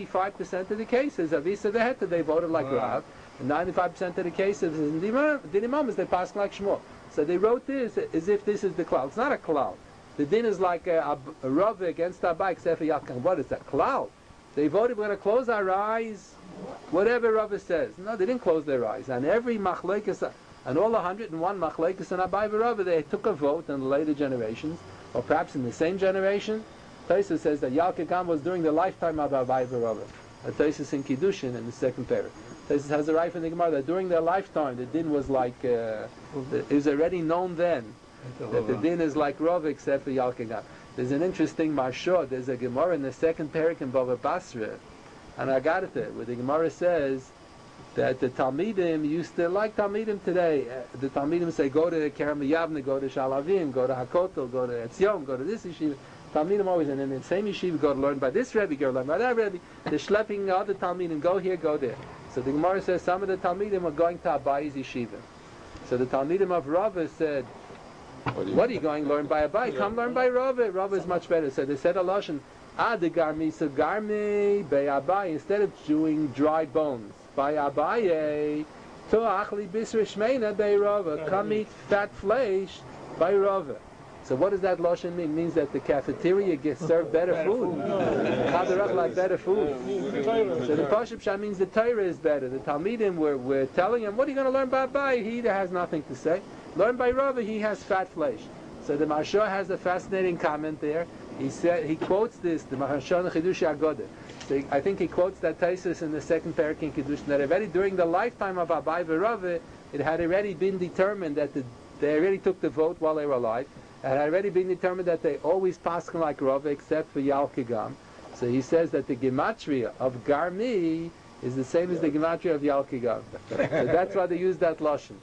95% of the cases of Isa the Heta they voted like Rav, and 95% of the cases in the Imams they passed like Shmuel. So they wrote this as if this is the cloud. It's not a cloud. The din is like a Rav against Abai except for Yakan. What is that cloud? They voted we're going to close our eyes. Whatever Rava says. No, they didn't close their eyes. And every machlekes, and all 101 machlekes and Abai v'Rava, they took a vote in the later generations, or perhaps in the same generation. Tosfos says that Yalkigam was during the lifetime of Abai v'Rava. Tosfos in Kiddushin in the second parak. Tosfos has a right in the Gemara that during their lifetime the din was like, it was already known then that the din is like Rava except for Yalkigam. There's an interesting mashor. There's a Gemara in the second parak in Bava Basra, and I got it there, where the Gemara says that the Talmidim used to, like Talmidim today, the Talmidim say, go to Kerem Yavne, go to Shalavim, go to Hakotel, go to Etzion, go to this yeshiva. Talmidim always, and in the same yeshiva, go to learn by this Rebbe, go to learn by that Rebbe. They're schlepping other Talmidim, go here, go there. So the Gemara says some of the Talmidim are going to Abai's yeshiva. So the Talmidim of Rava said, what are you going to learn by Abai? Come learn by Rava. Rava is much better. So they said a lashon, the garmi, so garmi by Abai, instead of chewing dry bones by Abai, to achli bisra shmeina by Rava, come eat fat flesh by Rava. So what does that lashon mean? It means that the cafeteria gets served better food. Chaderach like better food. So the Pashup Shah means the Torah is better. The Talmidim were telling him, what are you going to learn by Abai? He has nothing to say. Learn by Rava, he has fat flesh. So the Mashor has a fascinating comment there. He said, he quotes this, the Mahashon Chidush Agoda. So I think he quotes that Tosfos in the second parak in Kiddush, that already during the lifetime of Abai v'Rava, it had already been determined that they already took the vote while they were alive. It had already been determined that they always paskin like Rava except for Yalkigam. So he says that the gematria of Garmi is the same as the gematria of Yalkigam. So that's why they use that lashon.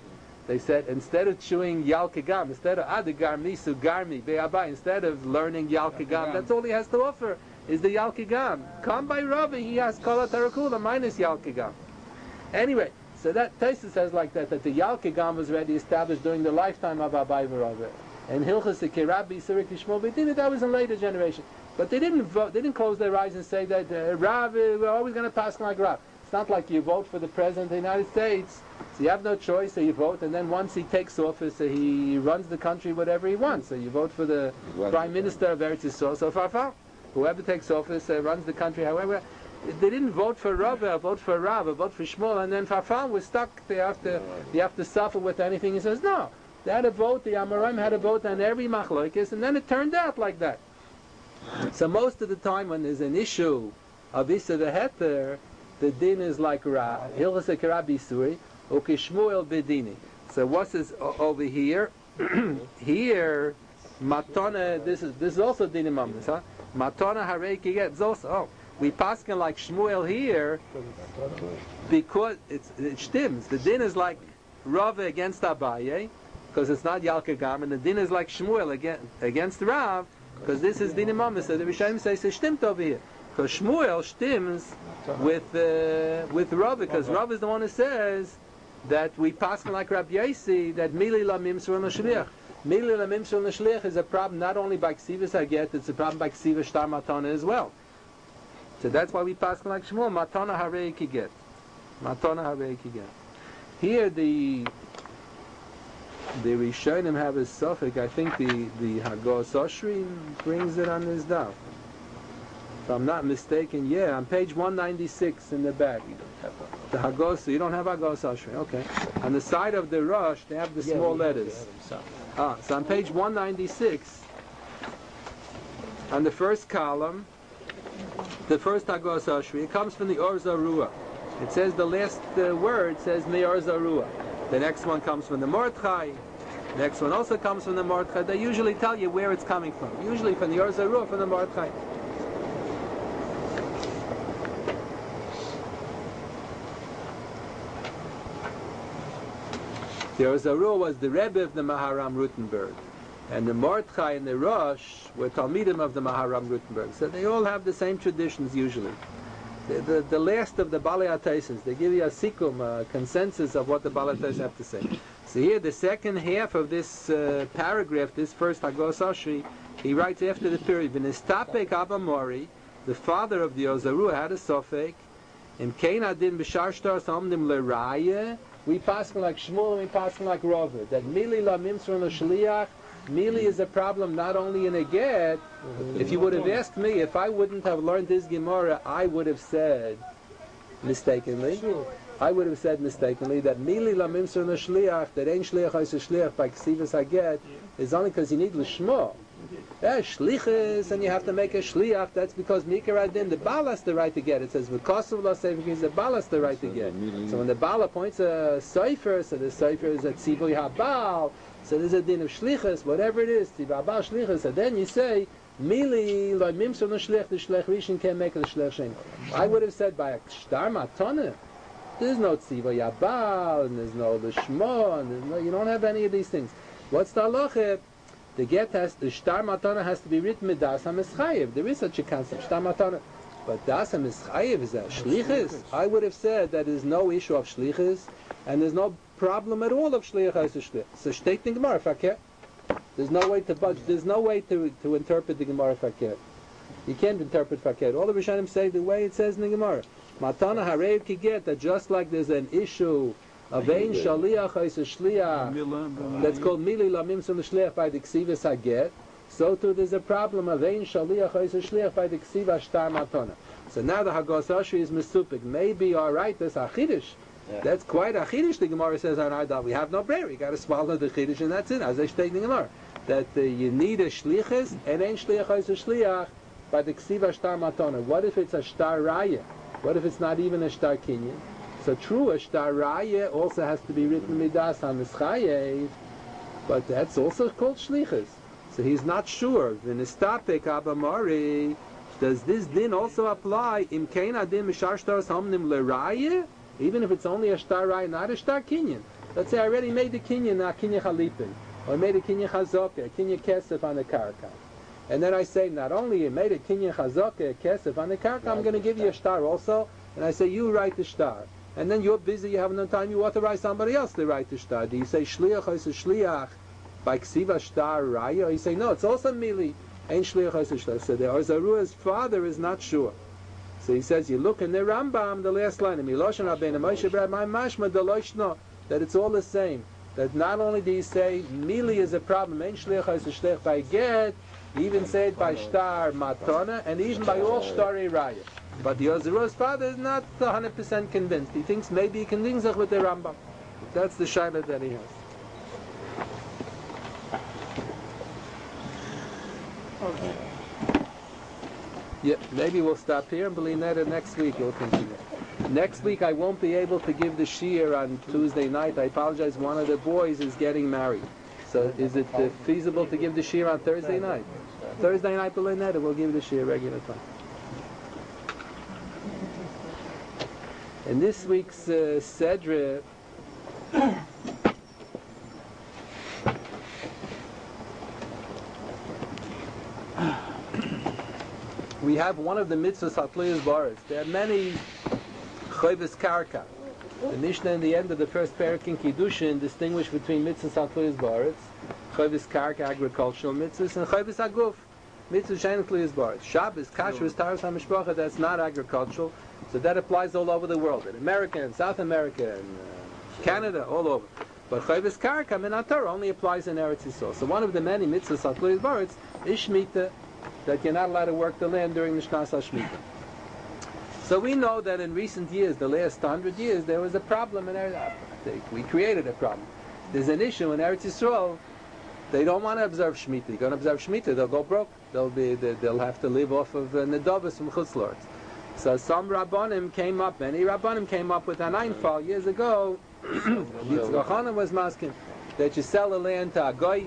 They said instead of chewing Yalkagam, instead of Adigar Misu Garmi Be'abai, instead of learning Yalkagam, that's all he has to offer is the Yalkagam. Come by Rabbi, he has Kala Tarakula minus Yalkagam. Anyway, so that Taisa says like that the Yalkagam was already established during the lifetime of Abai V'Rava. And Hilchas Rabbi Sirik Yishmol B'Dina, that was in later generation. But they didn't vote, they didn't close their eyes and say that Rav, we're always going to pass like Rav. It's not like you vote for the President of the United States, so you have no choice, so you vote, and then once he takes office, so he runs the country whatever he wants. So you vote for the Prime Minister of Eretz Yisrael, so Farfar. Whoever takes office runs the country however. They didn't vote for Rav, vote for Rav, vote for Shmuel, and then Farfar was stuck. They have to suffer with anything. He says, no. They had a vote, the Amoraim had a vote on every machlokes, and then it turned out like that. So most of the time when there's an issue of Issa the Heter, the din is like Ra, Hilchas Rabbi Suri, Ukishmuel Bedini. So what's this over here? Here, Matana, this is also din imamnis, huh? Matana Harei Kiget is also, we paskin like Shmuel here, because it stims. The din is like Rav against Abaye, because it's not Yalkagam, and the din is like Shmuel against Rav, because this is din imamnis. So the Rishayim says it's stimmt over here. Because Shmuel stims with Rav, because Rav is the one who says that we pass like Rabbi Yossi that Mili la Mimsur Nashliach. Mili la Mimsur Nashliach is a problem not only by Ksivas Haget, it's a problem by Ksivas Shtar Matana as well. So that's why we pass like Shmuel, Matana Harei Kiget. Matana Harei Kiget. Here the Rishonim have a suffix. I think the Hagos Oshri brings it on his daf. If I'm not mistaken, yeah, on page 196 in the back. The Hagos, you don't have Hagos Oshri, okay. On the side of the Rosh, they have the small letters. So on page 196, on the first column, the first Hagos Oshri, it comes from the Or Zarua. It says the last word says Me'or Zarua. The next one comes from the Mordechai. The next one also comes from the Mordechai. They usually tell you where it's coming from. Usually from the Or Zarua, from the Mordechai. The Or Zarua was the Rebbe of the Maharam Rutenberg, and the Mordechai and the Rosh were Talmidim of the Maharam Rutenberg. So they all have the same traditions usually. The last of the Balei HaTaisos, they give you a sikum, a consensus of what the Balei HaTaisos have to say. So here, the second half of this paragraph, this first Hagos Oshri, he writes after the period, V'nistapek Abba Mori, the father of the Or Zarua, had a sofek, Im kein adin b'shar shtar samdim l'raya. We pass like Shmuel and we pass like Rava. That mili la mimsur l'shliach. Mili is a problem not only in a get. If you would have asked me, if I wouldn't have learned this Gemara, I would have said mistakenly. I would have said mistakenly that mili la mimsur l'shliach, that ain't shliach is a shliach by ksivas haget, is only because you need l'shmo. Shlichus, and you have to make a shliach. That's because Mikar Adin, the Baal has the right to get. It says v'kosuv la sefer, the Baal has the right to get. So when the Baal appoints a sefer, so the sefer is a tzivoy habal. So there's a din of shlichus, whatever it is, tzivoy habal shlichus. And then you say mili lo mimsur no shliach, the shliach rishon can't make the shliach sheni. I would have said by a shtar matana. There's no tzivoy habal, and there's no lishmo, and there's no, you don't have any of these things. What's the halacha? The get has, the shtar matana has to be written with das ha-mischayev. There is such a concept, shtar matana. But das ha-mischayev is that shlichus. I would have said that there's no issue of shlichus, and there's no problem at all of shliach as a shlich. So shteit the Gemara fakir. There's no way to budge. There's no way to interpret the Gemara fakir. You can't interpret fakir. All the Rishonim say the way it says in the Gemara. Matana harev kiget, that just like there's an issue of ein shaliach is a shliach that's called mili la mimsur l'shliach by the ksivas haget, so too there's a problem of ein shaliach is a shliach by the ksivas shtar matana. So now the Hagos Oshri is mesupik. Maybe alright, that's a chiddush. That's quite a chiddush. The Gemara says on our daf, we have no prayer. You got to swallow the chiddush and that's it. As I state in the Gemara, that you need a shlichus and ein shliach is a shliach by the ksivas shtar matana. What if it's a shtar raya? What if it's not even a shtar kinyan? So true, a shtar raya also has to be written midas ha-mischayev, but that's also called shlichus. So he's not sure. V'nistapek Abba Mori, does this din also apply? Im kein adin mishar shtar samnim l'raya, even if it's only a shtar raya, not a shtar kinyan. Let's say I already made the kinyan, kinyan chalipin, or I made a kinyan chazokah, kinyan kesef on the karka. And then I say, not only you made a kinyan chazokah, kesef on the karka, I'm going to give you a star also. And I say, you write the star. And then you're busy, you have no time, you authorize somebody else to write the star. Do you say shliach or shliach by ksiva star raya? Or you say, no, it's also mili. Ain't shliach or shliach. So the Arzarua's father is not sure. So he says, you look in the Rambam, the last line, Miloshan Rabbeinu Moshe Rabbi Mashma Deloshno, that it's all the same. That not only do you say mili is a problem, ain't shliach or shliach by get, you even say it by star matona, and even by all stari raya. But the Ozero's father is not 100% convinced. He thinks maybe he can link with the Rambam. That's the shaila that he has. Okay. Yeah, maybe we'll stop here and believe that next week we'll continue. Next week I won't be able to give the shiur on Tuesday night. I apologize, one of the boys is getting married. So is it feasible to give the shiur on Thursday night? Thursday night, believe that, we'll give the shiur regular time. In this week's Sedra, we have one of the mitzvahs hatliyas baris. There are many chayvus karka. The Mishnah in the end of the first parak in Kiddushin distinguished between mitzvahs hatliyas baris, chayvus karka, agricultural mitzvahs, and chayvus aguf, mitzvahs shein hatliyas baris. Shabbos, kashrus, taras hamishpacha, that's not agricultural. So that applies all over the world, in America, in South America, in Canada, all over. But chayvus karka, min Torah, only applies in Eretz Yisrael. So one of the many mitzvahs hatliyas baris is shmita, that you're not allowed to work the land during the Shnas HaShmita. So we know that in recent years, the last 100 years, there was a problem in Eretz Yisrael. We created a problem. There's an issue in Eretz Yisrael. They don't want to observe Shemitah. You're going to observe Shemitah, they'll go broke. They'll have to live off of Nedavos from Chutz La'aretz. So some Rabbanim came up, many Rabbanim came up with an Einfall years ago. Yitzchak Hanan was masking that you sell the land to a goy,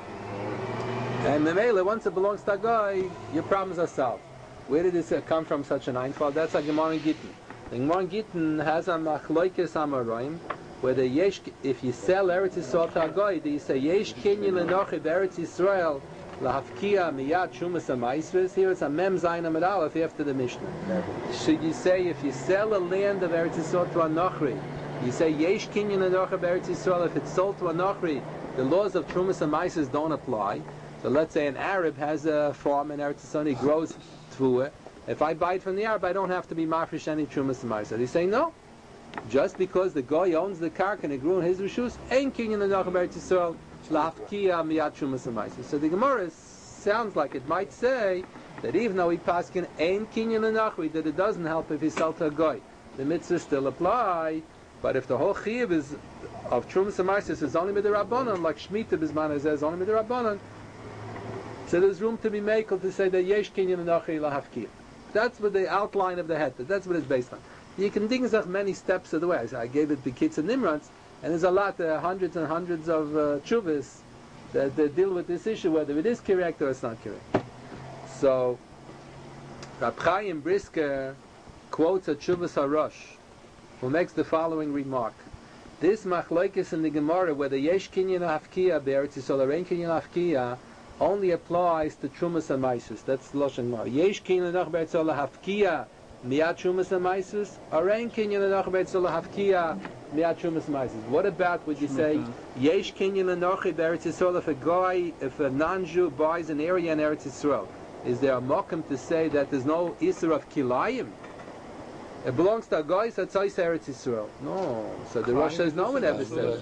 and Memele, once it belongs to a guy, your problems are solved. Where did this come from, such an Einfall? That's a Gemara in Gittin. The Gemara in Gittin has a Machloikes Amoraim, where the yesh, if you sell Eretz Yisrael to a guy, do you say Yesh Kinyan Lenochi Eretz Yisrael Lahafkia Miyat Shumas HaMaisves? Here it's a Mem Zayin Amud Aleph after the Mishnah. Should you say if you sell a land of Eretz Yisrael to a Nochri, you say Yesh Kinyan Lenochi Eretz Yisrael? If it's sold to a Nochri, the laws of Shumas HaMaisves don't apply. So let's say an Arab has a farm in Eretz Yisrael, he grows tfuah. If I buy it from the Arab, I don't have to be mafresh any Trumas Ma'aser. He's saying no. Just because the guy owns the karka and it grew in his rishus, ain't kinyan l'nach Eretz Yisrael shlafkiya miyat Trumas Ma'aser. So the Gemara sounds like it might say that even though he paskin ain't kinyan l'nachri, that it doesn't help if he sell to a guy. The mitzvah still apply, but if the whole chiyuv is of Trumas Ma'aser is only with the Rabbanon, like Shemitah Bisman is only with the Rabbanon, so there's room to be makel to say that yesh kinyan l'nachri lahafkiya. That's what the outline of the head. That's what it's based on. You can think of many steps of the way. I gave it Bekitz and Nimrans, and there's a lot, hundreds and hundreds of tshuvas that deal with this issue, whether it is correct or it's not correct. So, Rab Chaim Brisker quotes a Tshuvas HaRosh, who makes the following remark. This machlokes in the Gemara, whether yesh kinyan lahafkiya be'eretz Yisrael or ein kinyan lahafkiya, only applies to Trumas HaMaisus. That's Lashon Gemara. Yesh kinyan l'nach be'eretz Yisrael lahafkiya miyat Trumas HaMaisus, or ein kinyan l'nach be'eretz Yisrael lahafkiya miyat Trumas HaMaisus. What about would you say yesh kinyan l'nach be'eretz Yisrael if a non-Jew buys an area in Eretz Yisrael? Is there a mokum to say that there's no Isser of Kilayim? It belongs to a guy, so it's Eretz Yisrael. No. So the Rosh says no one ever says.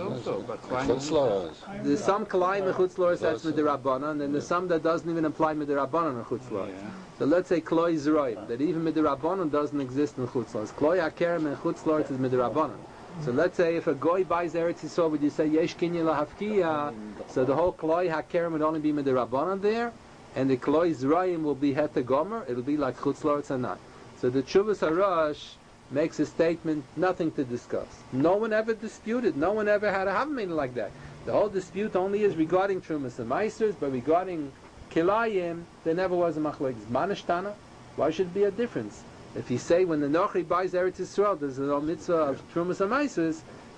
There's some Kilayim and Chutz La'aretz that's with the Rabbanon, and there's some that doesn't even apply with the Rabbanon and Chutz La'aretz. So let's say Kloi Zroim, that even with the Rabbanon doesn't exist in Chutz La'aretz. Kloi HaKerem and Chutz La'aretz is with the Rabbanon. So let's say if a guy buys Eretz Yisrael, would you say Yesh Kinyan Lahafkiya? So the whole Kloi HaKerem would only be with the Rabbanon there, and the Kloi Zroim will be Het Gomer. It'll be like Chutz La'aretz or not. So the Tshuvas HaRosh makes a statement, nothing to discuss. No one ever disputed. No one ever had a havamina like that. The whole dispute only is regarding Trumas and Meisers, but regarding Kilayim, there never was a machlokes. Manishtana, why should it be a difference? If you say when the Nochri buys Eretz Yisrael, there's no mitzvah of Trumas and Meisers,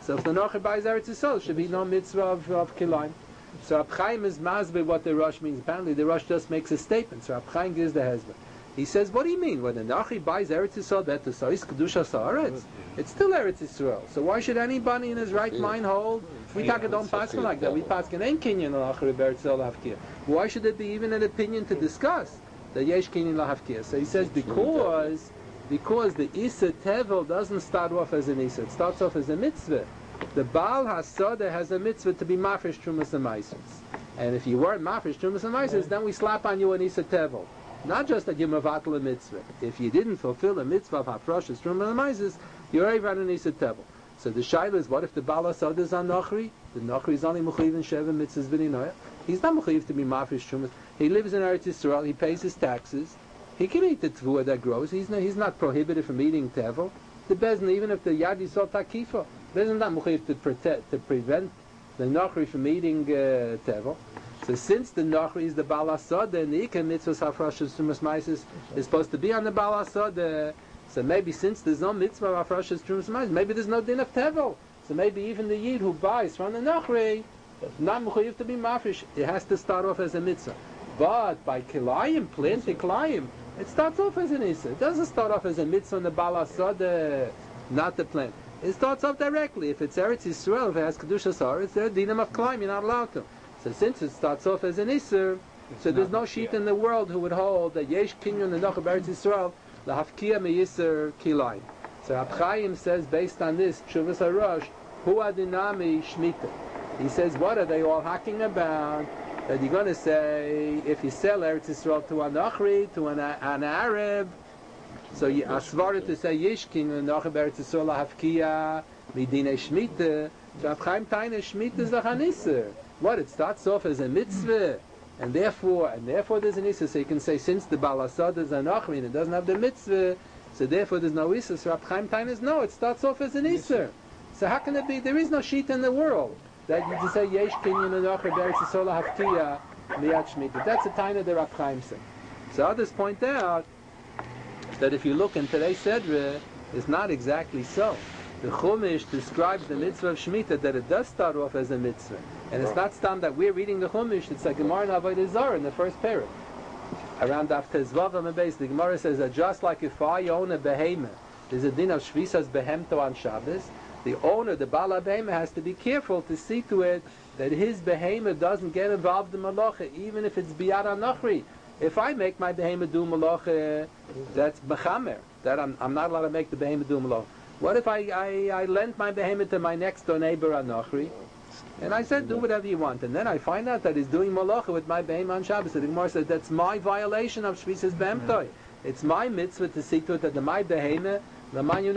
So if the Nochri buys Eretz Yisrael, should be no mitzvah of Kilayim. So Rab Chaim is masbeh what the Rosh means. Apparently the Rosh just makes a statement. So Rab Chaim gives the hezbollah. He says, what do you mean? When the Nochri buys Eretz Yisrael, that the Sois Kedusha Sa'aretz, it's still Eretz Yisrael. So why should anybody in his right mind hold? We don't pass like that. We pass Ein Kinyan L'Achri Eretz Yisrael L'Havkiyah. Why should it be even an opinion to discuss the Yesh Kinyan L'Havkiyah? So he says, because the Isa Tevel doesn't start off as an Isa. It starts off as a mitzvah. The Baal HaSodeh has a mitzvah to be mafresh Trumas and Maasros. And if you weren't mafresh Trumas and Maasros, then we slap on you an Isa Tevel. Not just that you mavatal a mitzvah. If you didn't fulfill a mitzvah of hafroshes Trumas and Maasros, you're over on an Isa Tevel. So the shaila is, what if the Baal HaSodeh is on Nochri? The Nochri is only mechuyev in Sheva mitzvahs v'ninoya. He's not mechuyev to be mafresh Trumas. He lives in Eretz Yisrael. He pays his taxes. He can eat the tvua that grows. He's not prohibited from eating tevel. The bezin, even if the yad yisol takifa, bezin not mechuyev to prevent the Nochri from eating tevel. So since the Nochri is the Baal HaSodeh, and the Ikar mitzvahs hafroshes Trumas Maasros is supposed to be on the Baal HaSodeh, so maybe since there's no mitzvah of hafroshes Trumas Maasros, maybe there's no din of tevel. So maybe even the yid who buys from the Nochri, not mechuyev to be mafresh, it has to start off as a mitzvah. But by Kilayim, planting Kilayim, it starts off as an Issa. It doesn't start off as a mitzvah on the Baal HaSodeh, not the plant. It starts off directly. If it's Eretz Yisrael, if it has Kedusha Sa'aretz, there are dinam of Kilayim, you're not allowed to. So since it starts off as an Issa, so there's no sheet in the world who would hold that Yesh Kinyan the Nochri Eretz Yisrael, L'Havkiyah Me'Yisr Kilayim. So Rab Chaim says, based on this, Tshuvas HaRosh, Hu Adinami Shmita. He says, what are they all hacking about? That you're going to say, if you sell Eretz Yisrael to an Nochri, to an Arab, so you asvara to say Yishkin and Nochri Eretz Yisrael L'Havkiyah Midinei Shmita. So Rab Chaim Taina Shmita is the Chanisser. What? It starts off as a mitzvah, and therefore there's an Issa. So you can say, since the Baal HaSodeh is an Nochri and it doesn't have the mitzvah, so therefore there's no Issa. So Rab Chaim Taina is no. It starts off as an Issa. So how can it be? There is no sheet in the world that you just say Yesh Kinyan and Nochri Eretz Yisrael L'Havkiyah Miyat Shmita. That's the time that the Rab Chaim said. So others point out that if you look in today's Sedra, it's not exactly so. The Chumash describes the mitzvah of Shemitah that it does start off as a mitzvah, and it's not stam that we're reading the Chumash. It's like Gemara in Avodah Zarah in the first parak. Around after Tezvav and Beis, the Gemara says that just like if I own a behemoth, there's a din of Shvisas behemto on Shabbos. The owner, the Baal HaBehemah, has to be careful to see to it that his behemoth doesn't get involved in malacha, even if it's biyad nochri. If I make my behemoth do malacha, that's mechamer. That I'm not allowed to make the behemoth do malacha. What if I lent my behemoth to my next door neighbor nochri, and I said, do whatever you want, and then I find out that he's doing malacha with my behemoth on Shabbos. So the Gemara says that's my violation of Shvisas behemtoi. It's my mitzvah to see to it that my behemoth, how to say?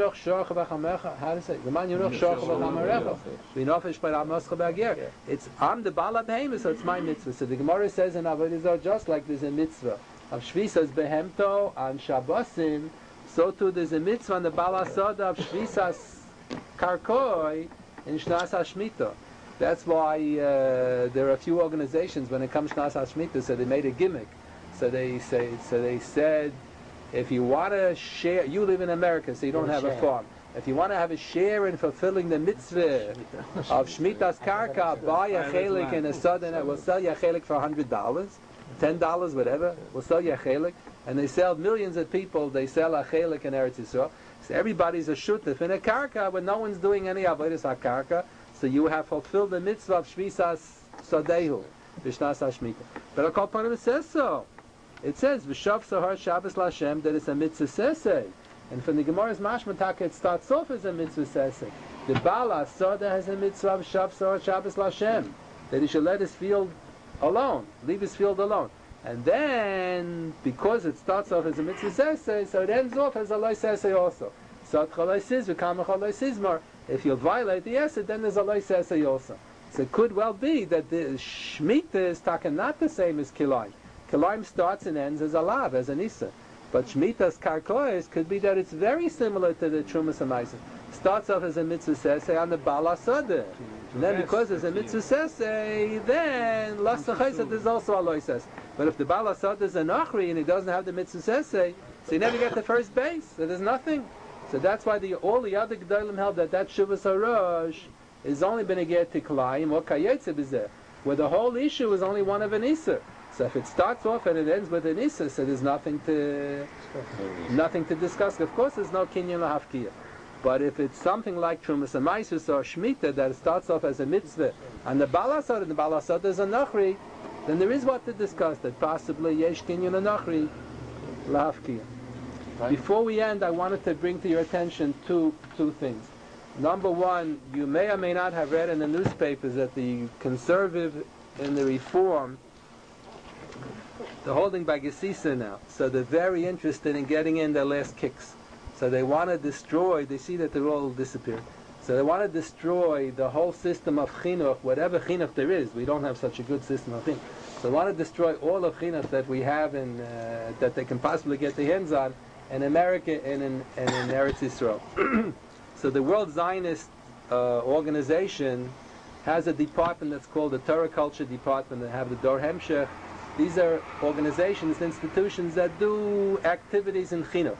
It's I'm the Baal HaBehemah, so it's my mitzvah. So the Gemara says in Avodah Zarah, just like there's a mitzvah of Shvisas behemto on Shabbosim, so too there's a mitzvah on the Baal HaSodeh of Shvisas karkoi in Shnas HaShmita. That's why there are a few organizations when it comes to Shnas HaShmita, so they made a gimmick. So they said, if you want to share, you live in America, so you don't have a farm. If you want to have a share in fulfilling the mitzvah of Shmitas Karka, buy a chelik in a sudden, we'll sell you a chelik for $100, $10, whatever. We'll sell you a chelik, and they sell millions of people. They sell a chelik in Eretz Yisrael. So everybody's a shutef in a karka when no one's doing any avodas hakarka. So you have fulfilled the mitzvah of Shvisas Sadehu, Vishnas HaShmita. But Kol Panim it says so. It says V'shav Sahar Shabbos LaShem that it's a mitzvah sesei, and from the Gemara's Mashmataka it starts off as a mitzvah sesei. The Baal HaSodeh has a mitzvah of Shav Sahar Shabbos LaShem that he should let his field alone, leave his field alone, and then because it starts off as a mitzvah sesei, so it ends off as a loy sesei also. So if you violate the Esed, then there's a loy sesei also. So it could well be that the Shemitah is not the same as Kilayim. Kilayim starts and ends as a lav, as an Issa. But Shmita's Karkois could be that it's very similar to the Trumas HaMaaseh. Starts off as a mitzvah sesei on the Baal HaSodeh. And then because there's a mitzvah sesei, then Las Chayset is also a loy sesei. But if the Baal HaSodeh is a Nochri and he doesn't have the mitzvah sesei, so you never get the first base. So there's nothing. So that's why all the other Gedolim held that Shuvas HaRosh is only been a get to Klayim or Kayetze B'zeh, where the whole issue is only one of an Isser. So if it starts off and it ends with an Isser, so there's nothing to discuss. Of course there's no Kinyan L'Hafkiyah. But if it's something like Trumas and Maisus or Shemitah that starts off as a mitzvah, and the Balasot is a Nachri, then there is what to discuss, that possibly Yesh Kinyan Nachri L'Hafkiyah. Before we end, I wanted to bring to your attention two things. Number one, you may or may not have read in the newspapers that the conservative and the reform, they're holding by Gesisa now. So they're very interested in getting in their last kicks. So they want to destroy, they see that they're all disappeared. So they want to destroy the whole system of chinuch, whatever chinuch there is. We don't have such a good system of chinuch. So they want to destroy all of chinuch that we have in, that they can possibly get their hands on in America and in Eretz Yisrael. So the World Zionist organization has a department that's called the Torah Culture Department. They have the Dor Hemshech. These are organizations, institutions that do activities in chinuch.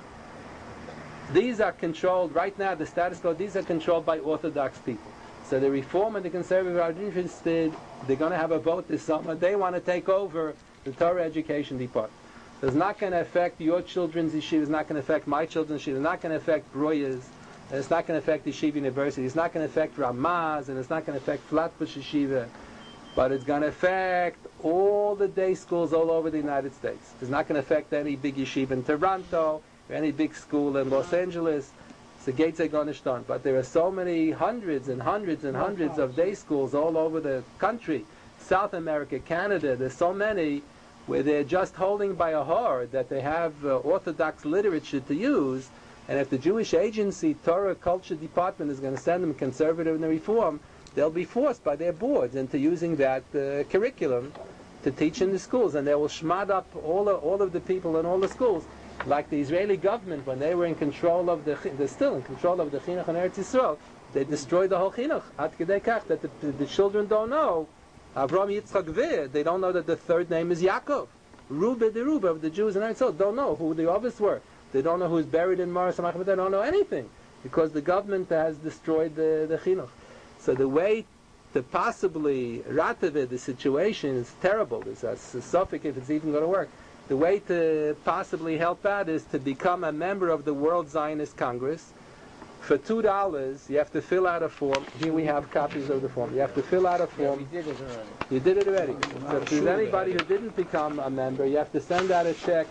These are controlled, right now, the status quo, these are controlled by Orthodox people. So the Reform and the Conservative are interested, they're going to have a vote this summer, they want to take over the Torah Education Department. So it's not going to affect your children's yeshiva, it's not going to affect my children's yeshiva, it's not going to affect Royas, and it's not going to affect Yeshiva University, it's not going to affect Ramaz, and it's not going to affect Flatbush Yeshiva, but it's going to affect all the day schools all over the United States. It's not going to affect any big yeshiva in Toronto, or any big school in Los Angeles. The gates are going to start. But there are so many hundreds and hundreds and hundreds of day schools all over the country. South America, Canada, there's so many where they're just holding by a hard that they have Orthodox literature to use. And if the Jewish Agency Torah Culture Department is going to send them conservative and reform, they'll be forced by their boards into using that curriculum to teach in the schools. And they will shmad up all of the people in all the schools. Like the Israeli government, when they were in control of they're still in control of the chinuch in Eretz Yisrael, they destroyed the whole chinuch. Ad kedei kach that the children don't know Avram Yitzchak Vir. They don't know that the third name is Yaakov. Ruba the Ruba of the Jews in Eretz Yisrael don't know who the others were. They don't know who's buried in Mars. They don't know anything because the government has destroyed the chinuch. So the way to possibly rative the situation is terrible. There's a suffix if it's even going to work. The way to possibly help out is to become a member of the World Zionist Congress. For $2, you have to fill out a form. Here we have copies of the form. You have to fill out a form. Yeah, we did it already. You did it already. So if there's anybody who didn't become a member, you have to send out a check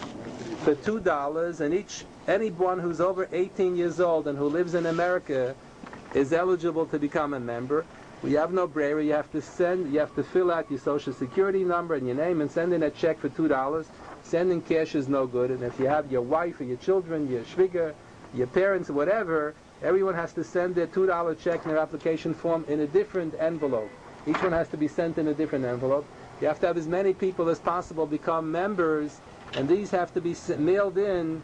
for $2, and anyone who's over 18 years old and who lives in America is eligible to become a member. We have no bravery. You have to fill out your social security number and your name and send in a check for $2. Sending cash is no good. And if you have your wife or your children, your shviga, your parents, whatever, everyone has to send their $2 check in their application form in a different envelope. Each one has to be sent in a different envelope. You have to have as many people as possible become members, and these have to be mailed in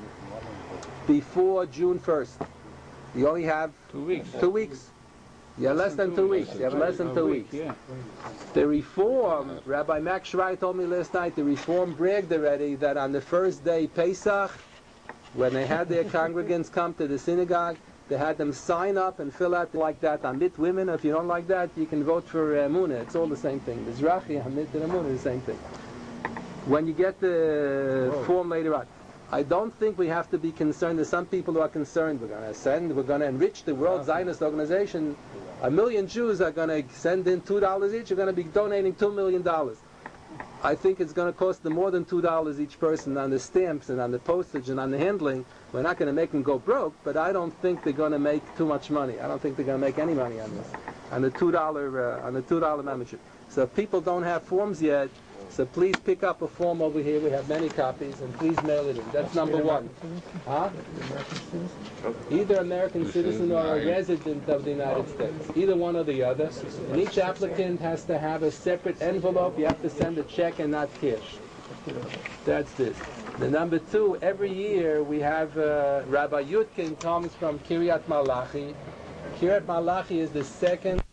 before June 1st. You only have 2 weeks. 2 weeks. You have less than 2 weeks. You have less than 2 weeks. Yeah. The reform, Rabbi Max Schreier told me last night, the reform bragged already that on the first day, Pesach, when they had their congregants come to the synagogue, they had them sign up and fill out like that. Amit women, if you don't like that, you can vote for Emunah. It's all the same thing. Mizrahi, Amit, and Emunah, the same thing. When you get the form later on, I don't think we have to be concerned. There's some people who are concerned. We're going to enrich the World Zionist Organization. 1 million Jews are going to send in $2 each. You're going to be donating $2 million. I think it's going to cost them more than $2 each person on the stamps and on the postage and on the handling. We're not going to make them go broke, but I don't think they're going to make too much money. I don't think they're going to make any money on this, on the $2 membership. So if people don't have forms yet, so please pick up a form over here. We have many copies, and please mail it in. That's number one. Huh? Either American citizen or a resident of the United States. Either one or the other. And each applicant has to have a separate envelope. You have to send a check and not cash. That's this. The number two, every year we have Rabbi Yudkin comes from Kiryat Malachi. Kiryat Malachi is the second